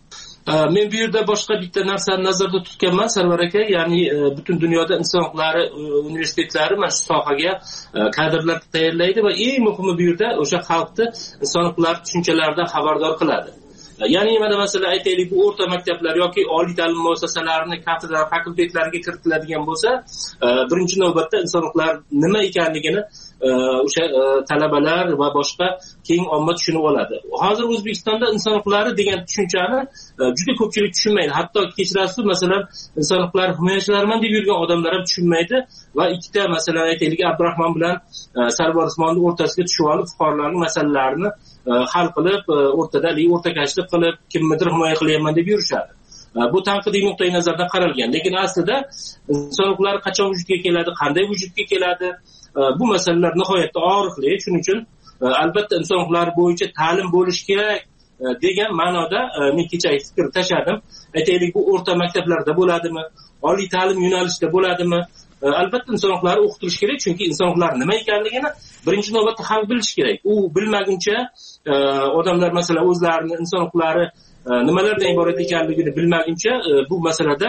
men bu yerda boshqa bitta narsani nazarda tutganman Sarvar aka, ya'ni butun dunyoda inson huquqlari universitetlari mana shu sohaga kadrlar tayyorlaydi va eng muhimi bu yerda o'sha xalqni inson huquqlari tushunchalaridan xabardor qiladi. Ya'ni mana masalan aytaylik, bu o'rta maktablar yoki oliy ta'lim muassasalarini kafedra fakultetlariga kiritiladigan bo'lsa, birinchi navbatda inson huquqlari nima ekanligini o'sha talabalar va boshqa keng omma tushunib oladi. Hozir O'zbekistonda inson huquqlari degan tushunchani juda ko'pchilik tushunmaydi. Hatto kechirasiz, masalan, inson huquqlari himoyachilariman deb yurgan odamlar ham tushunmaydi va ikkita masalan aytaylik, Abdurahmon bilan Sarvar Usmonning o'rtasiga tushib olib, fuqarolarning masalalarini hal qilib, o'rtadalik o'rtakashlik qilib, kimnidir himoya qilyapman deb yurishadi. Bu tanqidiy nuqtai nazardan qaralgan, lekin aslida inson huquqlari qachon vujudga keladi, qanday vujudga keladi, bu masalalar nihoyatda og'riqli. Shuning uchun albatta inson huquqlari bo'yicha ta'lim bo'lishi kerak degan ma'noda men kecha fikr tashladim. Aytaylik, bu o'rta maktablarda bo'ladimi, oliy ta'lim yo'nalishida bo'ladimi? Albatta inson huquqlari o'qitilishi kerak, chunki inson huquqlari nima ekanligini birinchi navbatda xalq bilishi kerak. U bilmaguncha odamlar masalan o'zlarini inson huquqlari nimalardan iborat ekanligini bilmaguncha bu masalada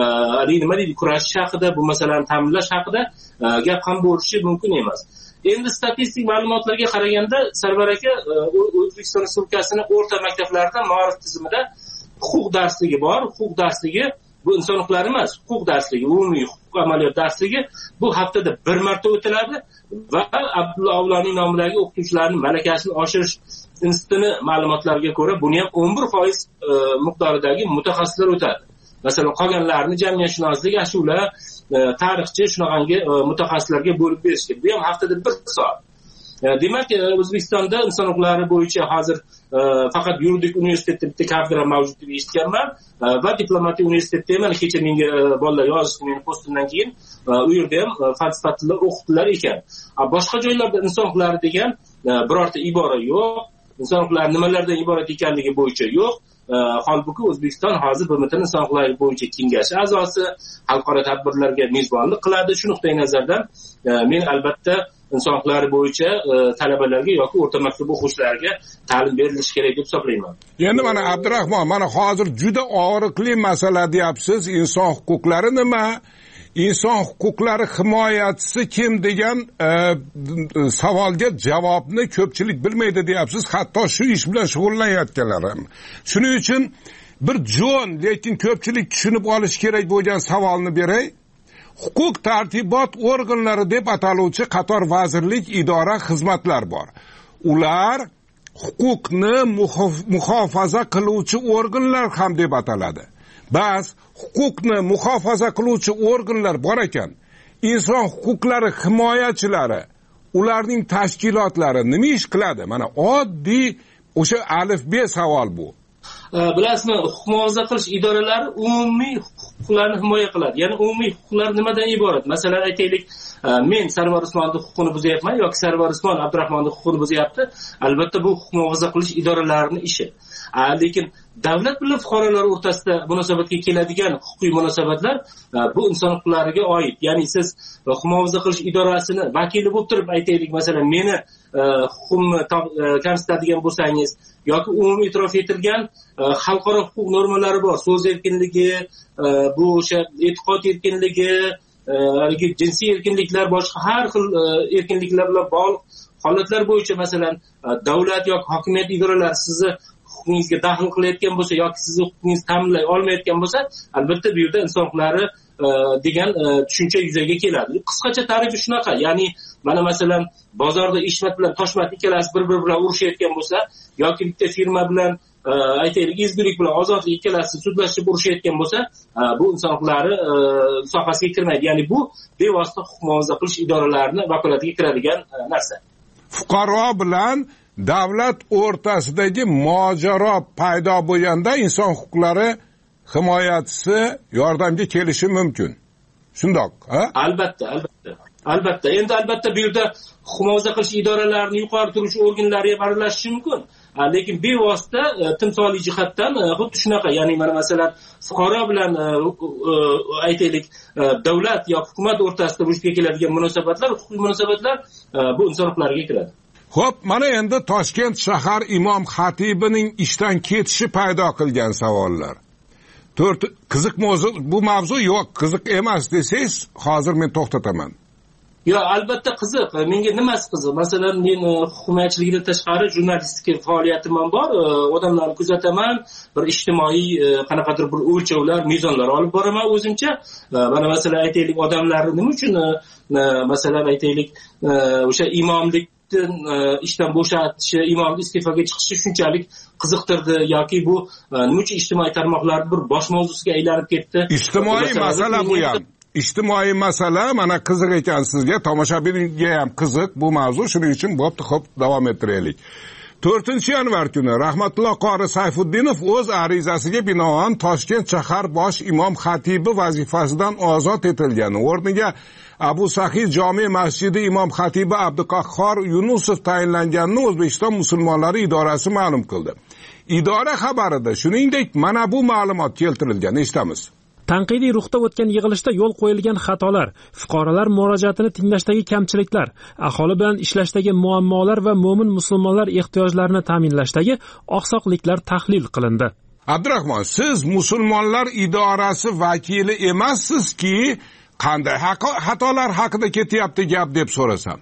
nima deydi, kurashish haqida, bu masalani ta'minlash haqida gap ham bo'lishi mumkin emas. Endi statistik ma'lumotlarga qaraganda Sarvar aka, O'zbekiston Respublikasining o'rta maktablarida ma'rif tizimida huquq darsligi bor. Huquq darsligi bu inson huquqlari emas, huquq darsligi, umumiy huquq amaliyot darsligi bu haftada bir marta o'tiladi va Abdulla Avloniy nomidagi o'qituvchilarning malakasini oshirish institutini ma'lumotlariga ko'ra buni ham o'n bir foiz miqdoridagi mutaxassislar o'tadi. Masalan, qolganlarni jamiyatshunoslik, ashula, tarixchi shunaqangi mutaxassislarga bo'lib berishgan. Bu ham haftada bir soat. Demak, O'zbekistonda inson huquqlari bo'yicha hozir faqat yuridik universitetda bitta kafedra mavjud deb eshitganman va diplomatiya universitetida ham kecha menga bolalar yozishdi meni postimdan keyin, u yerda ham fan sifatida o'qitdilar ekan. Boshqa joylarda inson huquqlari degan birorta ibora yo'q. Inson huquqlari nimalardan iborat ekanligi bo'yicha yo'q. Holbuki O'zbekiston hozir B M T inson huquqlari bo'yicha kengashi a'zosi, xalqaro tadbirlarga mezbonlik qiladi. Shu nuqtai nazardan men albatta inson huquqlari bo'yicha talabalarga yoki o'rta maktab o'quvchilariga ta'lim berilishi kerak deb hisoblayman. Endi mana Abdurahmon, mana hozir juda og'riqli masala deyapsiz. Inson huquqlari nima? Inson huquqlari himoyachisi kim degan e, savolga javobni ko'pchilik bilmaydi deyapsiz. Hatto shu ish bilan shug'ullanayotganlar ham. Shuning uchun bir jo'n, lekin ko'pchilik tushunib olish kerak bo'lgan savolni beray. Huquq tartibot organlari deb ataluvchi qator vazirlik, idora, xizmatlar bor. Ular huquqni muhofaza qiluvchi organlar ham deb ataladi. Bas huquqni muhofaza qiluvchi organlar bor ekan, inson huquqlari himoyachilari, ularning tashkilotlari nima ish qiladi? Mana oddiy o'sha alif be savol bu. Bilasizmi, huquq muhofaza qilish idoralari umumiy huquqlarni himoya qiladi. Ya'ni umumiy huquqlar nimadan iborat? Masalan, aytaylik, men Sarvar Usmonning huquqini buzyapman yoki Sarvar Usmon Abdurahmonning huquqini buzyapti. Albatta bu huquq muhofaza qilish idoralarining ishi. Lekin davlat bilan fuqarolar o'rtasida munosabatga keladigan huquqiy munosabatlar bu inson huquqlariga oid. Ya'ni siz huquq muhofaza qilish idorasini vakili bo'lib turib, aytaylik, masalan, meni huquqimni kamsitadigan bo'lsangiz yoki umumiy e'tirof etilgan xalqaro huquq normalari bor. So'z erkinligi, bu o'sha e'tiqod erkinligi, haligi jinsiy erkinliklar, boshqa har xil erkinliklar bilan bog'liq holatlar bo'yicha masalan davlat yoki hokimiyat idoralari sizni huquqingizga daxl qilayotgan bo'lsa yoki sizni huquqingizni ta'minlay olmayotgan bo'lsa, albatta bu yerda inson huquqlari degan tushuncha yuzaga keladi. Qisqacha ta'rifi shunaqa. Ya'ni mana masalan bozorda Ishmat bilan Toshmat ikkalasi bir-biri bilan urushayotgan bo'lsa yoki bitta firma bilan aytaylik ezgulik bilan ozodlik ikkalasi sudlashib urushayotgan bo'lsa, bu inson huquqlari sohasiga kirmaydi. Ya'ni bu bevosita huquq muhofaza qilish idoralarini vakolatiga kiradigan narsa. Fuqaro bilan davlat o'rtasidagi mojaro paydo bo'lganda inson huquqlari himoyachisi yordamga kelishi mumkin. Shundoq, ha? Albatta, albatta. Albatta. Endi albatta bu yerda huquq muhofaza qilish idoralarining yuqori turuvchi organlari ham aralashishi mumkin. Lekin bevosita timsoliy jihatdan xuddi shunaqa, ya'ni mana masalan fuqaro bilan aytaylik davlat yoki hukumat o'rtasida vujudga keladigan munosabatlar, huquqiy munosabatlar bu inson huquqlariga kiradi. Xo'p, mana endi Toshkent shahar imom xatibining ishdan ketishi paydo qilgan savollar. to'rt qiziq mavzu bu mavzu yo'q, qiziq emas desangiz, hozir men to'xtataman. Yo, albatta qiziq. Menga nimasi qiziq? Masalan, men hukumatchilikdan tashqari jurnalistika faoliyatim ham bor. Odamlarni kuzataman, bir ijtimoiy qanaqadir bir o'lchovlar, mezonlar olib boraman o'zimcha. Mana masalan aytaylik, odamlarni nima uchun masalan aytaylik, o'sha imomlik ishdan bo'shatishi, imomni iste'foga chiqishi shunchalik qiziqtirdi yoki bu nima uchun ijtimoiy tarmoqlarda bir bosh mavzusiga aylanib ketdi? Ijtimoiy masala bu ham. Ijtimoiy masala mana qiziq ekan sizga, tomoshabinga ham qiziq bu mavzu, shuning uchun bo'pti, xo'p, davom ettiraylik. to'rtinchi yanvar kuni Rahmatullo qori Sayfuddinov o'z arizasiga binoan Toshkent shahar bosh imom xatibi vazifasidan ozod etilgani o'rniga Abu Sahiy jome masjidi imom xatibi Abduqahhor Yunusov tayinlanganini O'zbekiston musulmonlari idorasi ma'lum qildi. Idora xabarida shuningdek mana bu ma'lumot keltirilgan, eshitamiz. Tanqidiy ruhda o'tgan yig'ilishda yo'l qo'yilgan xatolar, fuqarolar murojaatini tinglashdagi kamchiliklar, aholi bilan ishlashdagi muammolar va mo'min musulmonlar ehtiyojlarini ta'minlashdagi oqsoqliklar tahlil qilindi. Abdurahmon, siz musulmonlar idorasi vakili emassiz-ki, qanday xatolar haqida ketyapti gap deb so'rasam.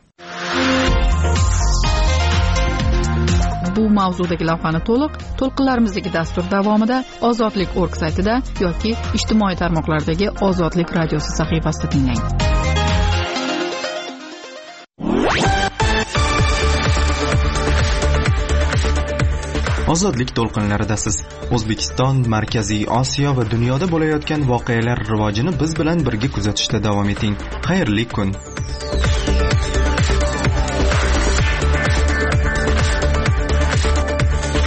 Bu mavzudagi lavhani to'liq to'lqinlarimizdagi dastur davomida ozodlik точка org saytida yoki ijtimoiy tarmoqlardagi Ozodlik radiosi sahifasida tinglang. Ozodlik to'lqinlaridasiz. O'zbekiston, Markaziy Osiyo va dunyoda bo'layotgan voqealar rivojini biz bilan birga kuzatishda davom eting. Xayrli kun.